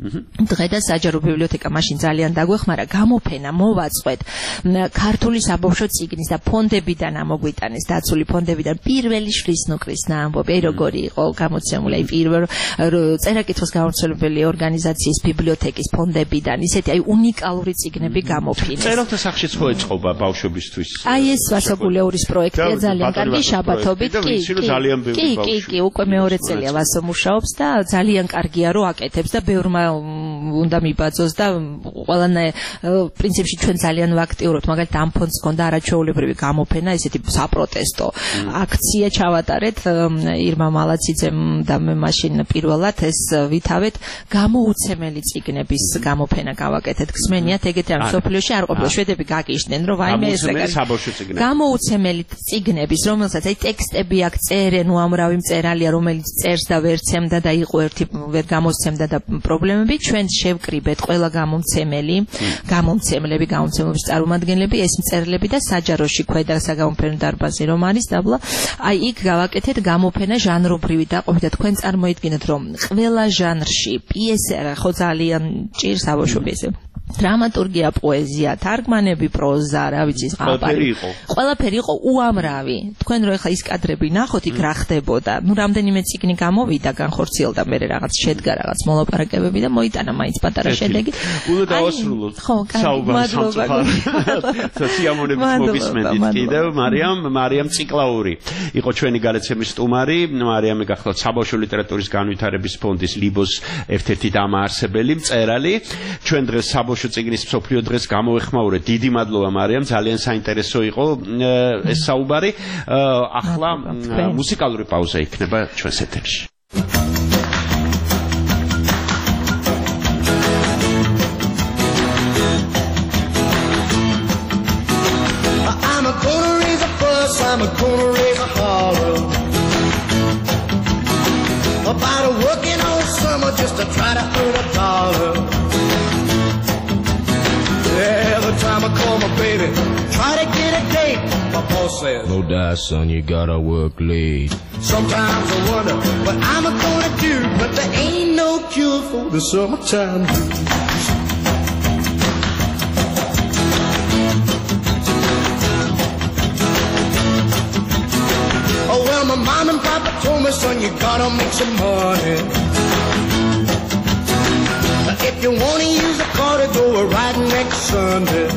დღე და საჯარო ბიბლიოთეკა მაშინ ძალიან დაგვეხმარა გამოფენა მოვაწყვეთ ქართული საბავშვო წიგნის და ფონდებიდან ამოგვიტანეს დაცული ფონდებიდან პირველი შრისნუკრის ამბობი როგორი იყო გამოცემული აი პირველ წერა-კითხვის გამავრცელებელი ორგანიზაციის ბიბლიოთეკის ფონდებიდან ისეთი აი უნიკალური წიგნები გამოფინეს. წერალთა სახშიც ხო ეწყობა ბავშვებისთვის? აი ეს ვასოგულეურის პროექტია ძალიან კარგი შაბათობით კი კი კი კი უკვე მეორე წელია ვასო მუშაობს და ძალიან კარგია რომ აკეთებს და ბევრმა უნდა მიბაძოს და ყველანაირ პრინციპში ჩვენ ძალიან ვაქტიურობთ მაგალითად ამ ფონდს ჰქონდა არაჩვეულებრივი გამოფენა ესეთი საპროტესტო აქცია ჩავატარეთ ირმა მალაციძემ და მე მაშინ პირველად ეს ვითავეთ გამოუცემელი წიგნების გამოფენა გავაკეთეთ გსმენიათ ეგეთი ამ სოფლიოში არ ყოფილა შვედები გაკიშდნენ რომ ვაიმე ეს გამოუცემელი წიგნების რომელსაც აი ტექსტები აქ წერენ უამრავი მწერალია რომელიც წერს და ვერცემდა და იყო ერთი ვერ გამოსცემდა და პრობლემები ჩვენ შევკრიბეთ ყველა გამომცემელი გამომცემლები გამომცემლების წარმომადგენლები ეს მწერლები და საჯაროში ქვედა საგამოფენო დარბაზი რომ არის დაბლა აი იქ გავაკეთეთ გამოფენა ჟანრობრივი დაყოფით და თქვენ წარმოიდგინეთ რომ ყველა ჟანრში პიესა ხო ძალიან ჭირს საბავშვო პიესა დრამატურგია, პოეზია, თარგმანები, პროზა, რა ვიცი, ზღაპარი. ყველაფერი იყო უამრავი. თქვენ რო ეხლა ის კადრები ნახოთ, იქ რა ხდებოდა. ნუ რამდენიმე წიგნი გამოვიდა, განხორციელდა მე რაღაც შედგა რაღაც მოლაპარაკებები და მოიტანა მაინც პატარა შედეგი. უნდა დავასრულოთ. ხო, მადლობა. სიამოვნებით მოგისმენთ კიდევ მარიამ, მარიამ ციკლაური. იყო ჩვენი გადაცემის სტუმარი, მარიამი გახლავთ საბავშვო ლიტერატურის განვითარების ფონდის ლიბოს ერთ-ერთი დამაარსებელი, მწერალი. ჩვენ დღეს საბავშვო წიგნის მსოფლიო დღეს გამოვეხმაურეთ. დიდი მადლობა მარიამ, ძალიან საინტერესო იყო ეს საუბარი. ახლა მუსიკალური პაუზა იქნება ჩვენს ეთერში. I'm gonna raise a holler about a working all summer just to try to earn a dollar. Every time I call my baby, try to get a date, my boss says, no die, son, you gotta work late. Sometimes I wonder what I'm gonna do, but there ain't no cure for the summertime blues. Oh, well, my mom and papa told me, son, you gotta make some money. If you wanna use a car to go a riding next Sunday.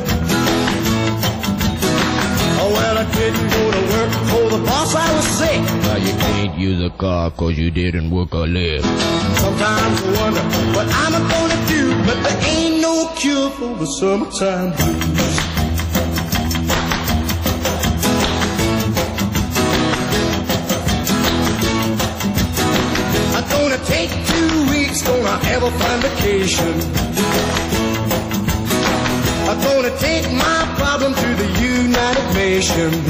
Oh, well, I didn't go to work for the boss, I was sick. Now you can't use a car cause you didn't work or live. Sometimes I wonder what I'm gonna do, but there ain't no cure for the summertime blues. I'm gonna take two weeks, gonna have a fun vacation. I'm gonna take my problem to the United Nations.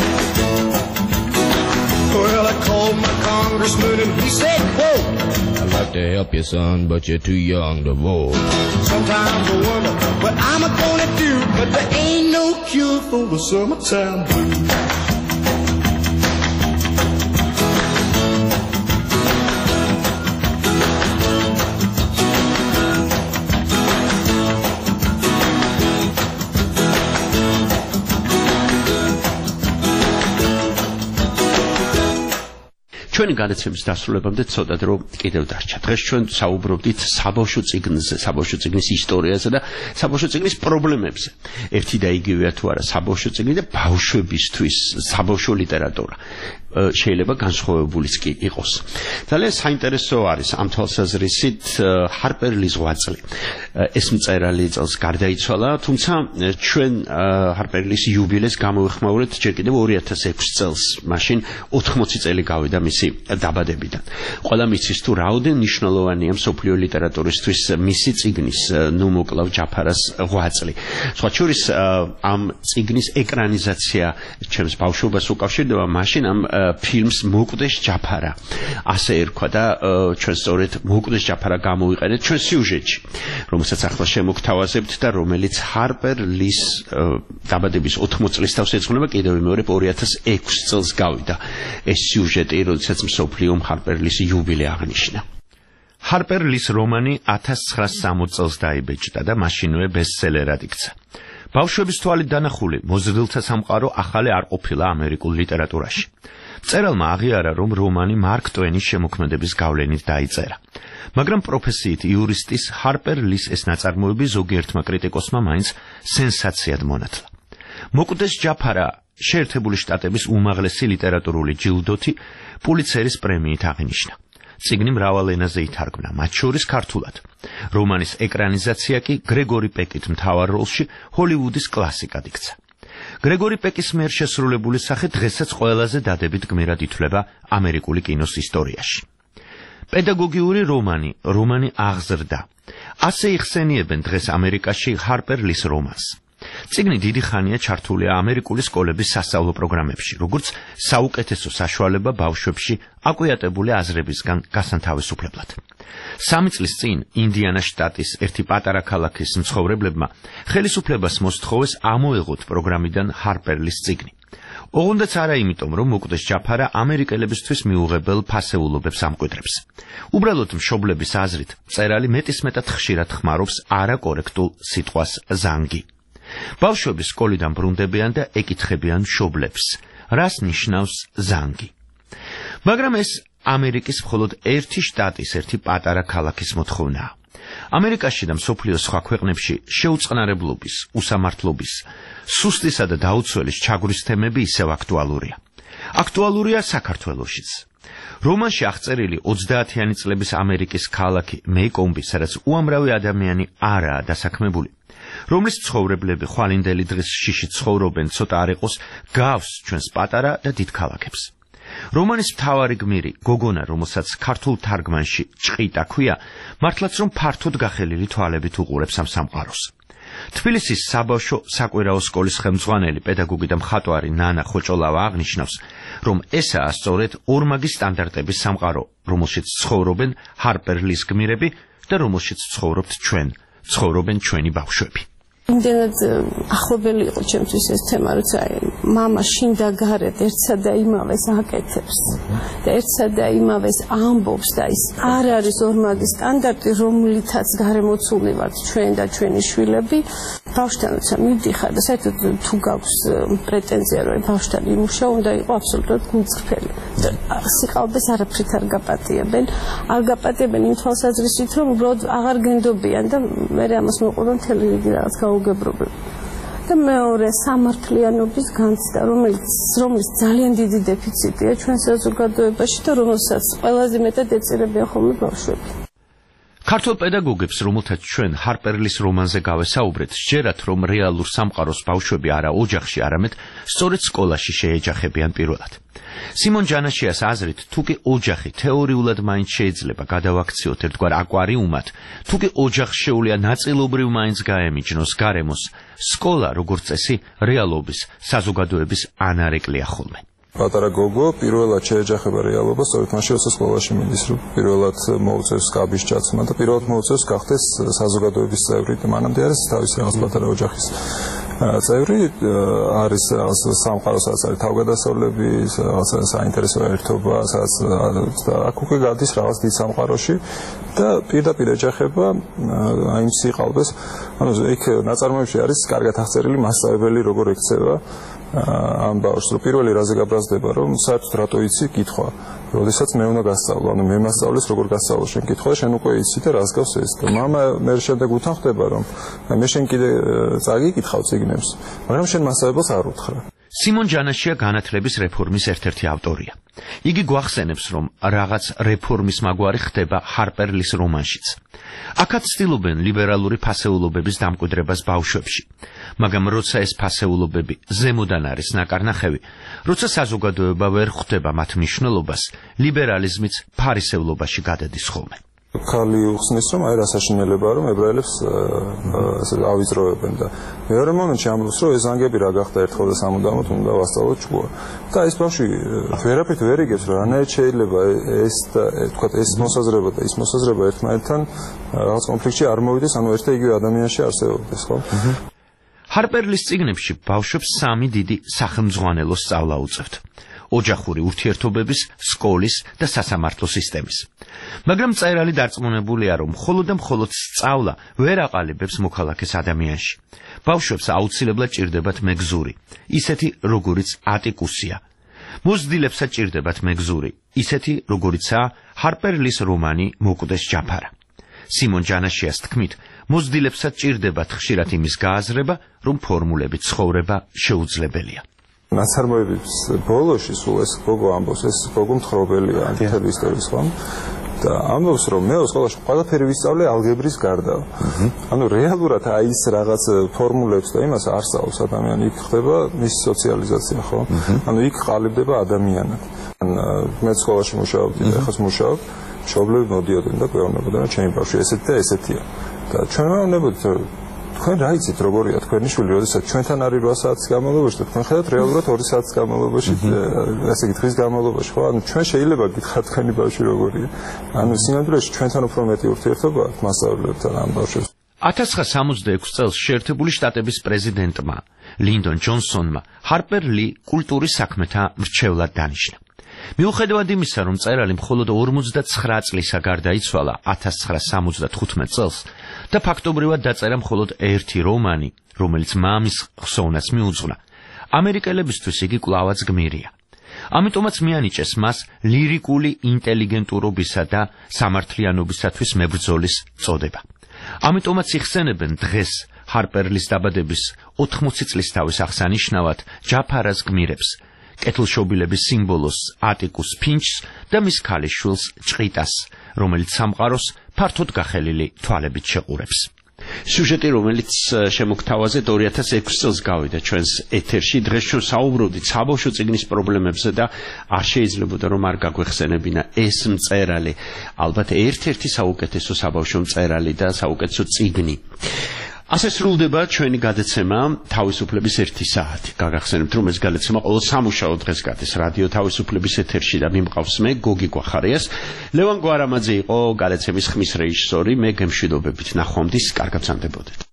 Well, I called my congressman and he said, quote, I'd like to help you, son, but you're too young to vote. Sometimes I wonder what I'm gonna do, but there ain't no cure for the summertime blues. ჩვენი განაცემის დასრულებამდე ცოტა დრო კიდევ დარჩა. დღეს ჩვენ საუბრობდით საბავშვო წიგნზე, საბავშვო წიგნის ისტორიაზე და საბავშვო წიგნის პრობლემებზე. ერთი და იგივეა თუ არა საბავშვო წიგნი და ბავშვებისთვის საბავშვო ლიტერატურა. შეიძლება განსხვავებულიც კი იყოს. ძალიან საინტერესო არის ამ თვალსაზრისით ჰარპერ ლის ღვაწლი. ეს მწერალი წელს გარდაიცვალა, თუმცა ჩვენ ჰარპერ ლის იუბილეს გამოვიხმაურეთ ჯერ კიდევ ორი ათას ექვსი წელს, მაშინ ოთხმოცი წელი გავიდა მისი დაბადებიდან. ყველა მიცის თუ რაოდენ მნიშვნელოვანია მსოფლიო ლიტერატურისთვის მისი წიგნის ნუ მოკლავ ჯაფარას ღვაწლი. სხვა შორის ამ წიგნის ეკრანიზაცია ჩემს ბავშვობას უკავშირდება მაშინ ამ ფილმს მოკვდეს ჯაფარა. ასე ერქვა და ჩვენ სწორედ მოკვდეს ჯაფარა გამოვიყენეთ ჩვენ სიუჟეტში, რომელსაც ახლა შემოგთავაზებთ და რომელიც ჰარპერ ლის დაბადების ოთხმოცი წლის თავს ეძღვნება, კიდევ ვიმეორებ ორი ათას ექვსი წელს გავიდა ეს სიუჟეტი, როდესაც მსოფლიომ ჰარპერ ლის იუბილე აღნიშნა. ჰარპერ ლის რომანი ათას ცხრაას სამოცი წელს დაიბეჭდა და მაშინვე ბესტსელერად იქცა. ბავშვების თვალით დანახული მოზრდილთა სამყარო ახალი არ ყოფილა ამერიკულ ლიტერატურაში. მწერალმა აღიარა, რომ რომანი მარკ ტვენის შემოქმედების გავლენით დაიწერა. მაგრამ პროფესიით იურისტის ჰარპერ ლის ეს ნაწარმოები ზოგიერთმა კრიტიკოსმა მაინც სენსაციად მონათლა. მოკვდეს ჯაფარა შეერთებული შტატების უმაღლესი ლიტერატურული ჯილდოთი პულიცერის პრემიით აღინიშნა. წიგნი მრავალ ენაზე ითარგმნა, მათ შორის ქართულად. რომანის ეკრანიზაცია კი გრეგორი პეკით მთავარ როლში ჰოლივუდის კლასიკად იქცა. გრეგორი პეკის მიერ შესრულებული სახე დღესაც ყველაზე დადებით გმირად ითვლება ამერიკული კინოს ისტორიაში. პედაგოგიური რომანი, რომანი აღზრდა. ასე იხსენიებენ დღეს ამერიკაში ჰარპერ ლის რომანს. წიგნი დიდი ხანია ჩართულია ამერიკული სკოლების სასწავლო პროგრამებში, როგორც საუკეთესო საშუალება ბავშვებში აკვიატებული აზრებისგან გასანთავისუფლებლად. სამი წლის წინ ინდიანას შტატის ერთი პატარა ქალაქის მცხოვრებლებმა ხელისუფლებას მოსთხოვეს ამოეღოთ პროგრამიდან ჰარპერ ლის წიგნი. ოღონდაც არა იმიტომ, რომ მოკვდეს ჯაფარა ამერიკელებისთვის მიუღებელ ფასეულობებს ამკვიდრებს. უბრალოდ მშობლების აზრით, მწერალი მეტისმეტად ხშირად ხმარობს არაკორექტულ სიტყვას ზანგი. ბავშვები სკოლიდან ბრუნდებიან და ეკითხებიან მშობლებს, რას ნიშნავს ზანგი. მაგრამ ეს ამერიკის მხოლოდ ერთი შტატის, ერთი პატარა ქალაქის მოთხოვნაა. ამერიკაში და მსოფლიოს სხვა ქვეყნებში შეუწყნარებლობის, უსამართლობის, სუსტისა და დაუცველის ჩაგვრის თემები ისევ აქტუალურია. აქტუალურია საქართველოშიც. რომანში აღწერილი ოცდაათიანი წლების ამერიკის ქალაქი მეიკომბი, სადაც უამრავი ადამიანი არაა დასაქმებული, რომლის ცხოვრებლები ხვალინდელი დღის შიში ცხოვრობენ, ცოტა არ იყოს გავს ჩვენს პატარა და დიდ ქალაქებს. რომანის მთავარი გმირი, გოგონა, რომელსაც ქართულ თარგმანში ჭყიტა ქვია, მართლაც რომ ფართოდ გახელილი თვალებით უყურებს ამ სამყაროს. თბილისის საბავშვო საკვირაო სკოლის ხელმძღვანელი, პედაგოგი და მხატვარი ნანა ხოჭოლავა აღნიშნავს, რომ ესაა სწორედ ორმაგი სტანდარტების სამყარო, რომელშიც ცხოვრობენ ჰარპერ ლის გმირები და რომელშიც ცხოვრობთ ჩვენ, ცხოვრობენ ჩვენი ბავშვები. იმდენად ახლობელი იყო ჩემთვის ეს თემა, როცა მამა შინდა გარეთ ერთსა და იმავეს აკეთებს და ერთსა და იმავეს ამბობს და ის არ არის ორმაგი სტანდარტი, რომლითაც გარემოცულნი ვართ ჩვენ და ჩვენი შვილები. ბავშვთან როცა მივდიხარ და საერთოდ თუ გაქვს პრეტენზია, რომ ბავშვთან იმუშაო, უნდა იყო აბსოლუტურად გულწრფელი. სიყალბეს არაფრით არ გაპატიებენ, არ გაპატიებენ იმ თვალსაზრისით, რომ უბრალოდ აღარ გენდობიან და მე ამას მეყურა მთელი რიგი რაღაც გაუგებრობები. და მეორე სამართლიანობის განცდა, რომელიც რომლის ძალიან დიდი დეფიციტია ჩვენ საზოგადოებაში და რომელსაც ყველაზე მეტად ეწირებიან ხოლმე ბავშვები. ქართულ პედაგოგებს, რომელთაც ჩვენ ჰარპერლის რომანზე გავესაუბრეთ, სჯერათ, რომ რეალურ სამყაროს ბავშვები არა ოჯახში, არამედ სწორედ სკოლაში შეეჯახებიან პირველად. სიმონ ჯანაშიას აზრით, თუკი ოჯახი თეორიულად მაინც შეიძლება გადავაქციოთ ერთგვარ აკვარიუმად, თუკი ოჯახს შეუძლია ნაწილობრივ მაინც გაემიჯნოს გარემოს, სკოლა, როგორც წესი, რეალობის, საზოგადოების ანარეკლია ხოლმე. პატარა გოგო პირველად შეეჯახება რეალობას, სწორედ მაშინ როცა სკოლაში მიდის, რომ პირველად მოუწევს კაბის ჩაცმა და პირველად მოუწევს გახდეს საზოგადოების წევრი და მანამდე არის თავის რაღაც პატარა ოჯახის წევრი, არის რაღაც სამყარო, სადაც არის თავგადასავლები, რაღაც საინტერესო ერთობა, სადაც აქ უკვე გადის რაღაც დიდ სამყაროში და პირდაპირ ეჯახება აი იმ სიყალბეს. ანუ იქ ნაწარმოებში არის კარგად აღწერილი მასწავლებელი როგორ ექცევა ამ ბავშვს, რომ პირველი რაზე გაბრაზდება, რომ საერთოდ რატო იცი კითხვა. როდესაც მე უნდა გასწავლო, ანუ მე მასწავლეს როგორ გასწავლო შენ კითხვა და შენ უკვე იცი და რას გავს ეს. და მამა მე შემდეგ უთანხდება, რომ მე შენ კიდე წაგიკითხავ წიგნებს, მაგრამ შენ მასწავლებელს არ უთხრა. სიმონ ჯანაშია განათლების რეფორმის ერთ-ერთი ავტორია. იგი გვახსენებს, რომ რაღაც რეფორმის მაგვარი ხდება ჰარპერლის რომანშიც. აქაც ცდილობენ ლიბერალური ფასეულობების დამკვიდრებას ბავშვებში. მაგრამ როცა ეს ფასეულობები ზემოდან არის ნაკარნახევი, როცა საზოგადოება ვერ ხვდება მათ მნიშვნელობას, ლიბერალიზმიც ფარისევლობაში გადადის ხოლმე. ქალი უხსნის, რომ აი რა საშინელებაა, რომ ებრაელებს ავიწროვებენ და მეორე მომენტში ამბობს, რომ ეს ზანგები რა გახდა ერთხელ და სამუდამოდ უნდა ვასწავლოთ ჭკუა. და ეს ბავშვი ვერაფრით ვერ იგებს, რომ რანაირად შეიძლება ეს და თქვათ ეს მოსაზრება და ის მოსაზრება ერთმანეთთან რაღაც კონფლიქტში არ მოვიდეს, ანუ ერთ და იგივე ადამიანში არსებობდეს, ხო? ჰარპერლის წიგნებში ბავშვებს სამი დიდი სახელმძღვანელო სწავლა უწევთ. ოჯახური ურთიერთობების, სკოლის და სასამართლო სისტემის. მაგრამ მწერალი დარწმუნებულია, რომ მხოლოდ და მხოლოდ სწავლა ვერ აყალიბებს მოქალაქეს ადამიანში. ბავშვებს აუცილებლად ჭირდებათ მეგზური, ისეთი როგორიც ატიკუსია. მოზრდილებსაც ჭირდებათ მეგზური, ისეთი როგორიცაა ჰარპერლის რომანი მოკვდეს ჯაფარა. სიმონ ჯანაშიას თქმით, მოზრდილებსაც ჭირდებათ ხშირად იმის გააზრება, რომ ფორმულებით ცხოვრება შეუძლებელია. ნაწარმოების ბოლოში სულ ეს გოგო ამბობს, ეს გოგო მთხრობელია მთელი ისტორიის, ხო? და ამბობს, რომ მე სკოლაში ყველაფერი ვისწავლე ალგებრის გარდა. ანუ რეალურად აი ის რაღაც ფორმულებს და იმას არ სწავლობს ადამიანი, იქ ხდება მის სოციალიზაცია, ხო? ანუ იქ ყალიბდება ადამიანად. მე სკოლაში მუშაობდი და ეხლა მუშაობ, მშობლები მოდიოდნენ და გვეუბნებოდნენ, რომ ჩემი ბავშვი ესეთი და ესეთია. და ჩვენ მეუბნებოდით, თქვენ რა იცით როგორია თქვენი შვილი, როდესაც ჩვენთან არის რვა საათის განმავლობაში და თქვენ ხედავთ რეალურად ორი საათის განმავლობაში, ესე იგი დღის განმავლობაში, ხო? ანუ ჩვენ შეიძლება გითხრათ თქვენი ბავშვი როგორია. ანუ სინამდვილეში ჩვენთან უფრო მეტი ურთიერთობა აქვს მასწავლებლებთან ამ ბავშვებს. ათას ცხრაასა სამოცდაექვსი წელს შეერთებული შტატების პრეზიდენტმა ლინდონ ჯონსონმა ჰარპერ ლი კულტურის საქმეთა მრჩევლად დანიშნა. მიუხედავად იმისა, რომ მწერალი მხოლოდ ორმოცდაცხრა წლისა გარდაიცვალა ათას ცხრაასა სამოცდათხუთმეტ წელს და ფაქტობრივად დაწერა მხოლოდ ერთი რომანი, რომელიც მამის ხსოვნას მიუძღვნა, ამერიკელებისთვის იგი კვლავაც გმირია. ამიტომაც მიანიჭეს მას ლირიკული ინტელიგენტურობისა და სამართლიანობისათვის მებრძოლის წოდება. ამიტომაც იხსენებენ დღეს ჰარპერლის დაბადების ოთხმოცი წლის თავის აღსანიშნავად ჯაფარას გმირებს, კეთილშობილების სიმბოლოს ატიკუს ფინჩს და მის ქალიშვილს ჭყიტას, რომელიც სამყაროს ფართოდ გახელილი თვალებით შეყურებს. სიუჟეტი, რომელიც შემოგთავაზეთ ორი ათას ექვსი წელს გავიდა ჩვენს ეთერში, დღეს ჩვენ საუბრობდით საბავშვო წიგნის პრობლემებზე და არ შეიძლებოდა რომ არ გაგვეხსენებინა ეს მწერალი, ალბათ ერთ-ერთი საუკეთესო საბავშვო მწერალი და საუკეთესო წიგნი. ასე სრულდება ჩვენი გადაცემა თავისუფლების ერთი საათი. გაგახსენებთ, რომ ეს გადაცემა ყოველ სამუშაო დღეს გადის რადიო თავისუფლების ეთერში და მიმყავს მე გოგი გვახარიას. ლევან გვარამაძე იყო გადაცემის ხმის რეჟისორი. მე გემშვიდობებით ნახვამდის, კარგად სანდებოდეთ.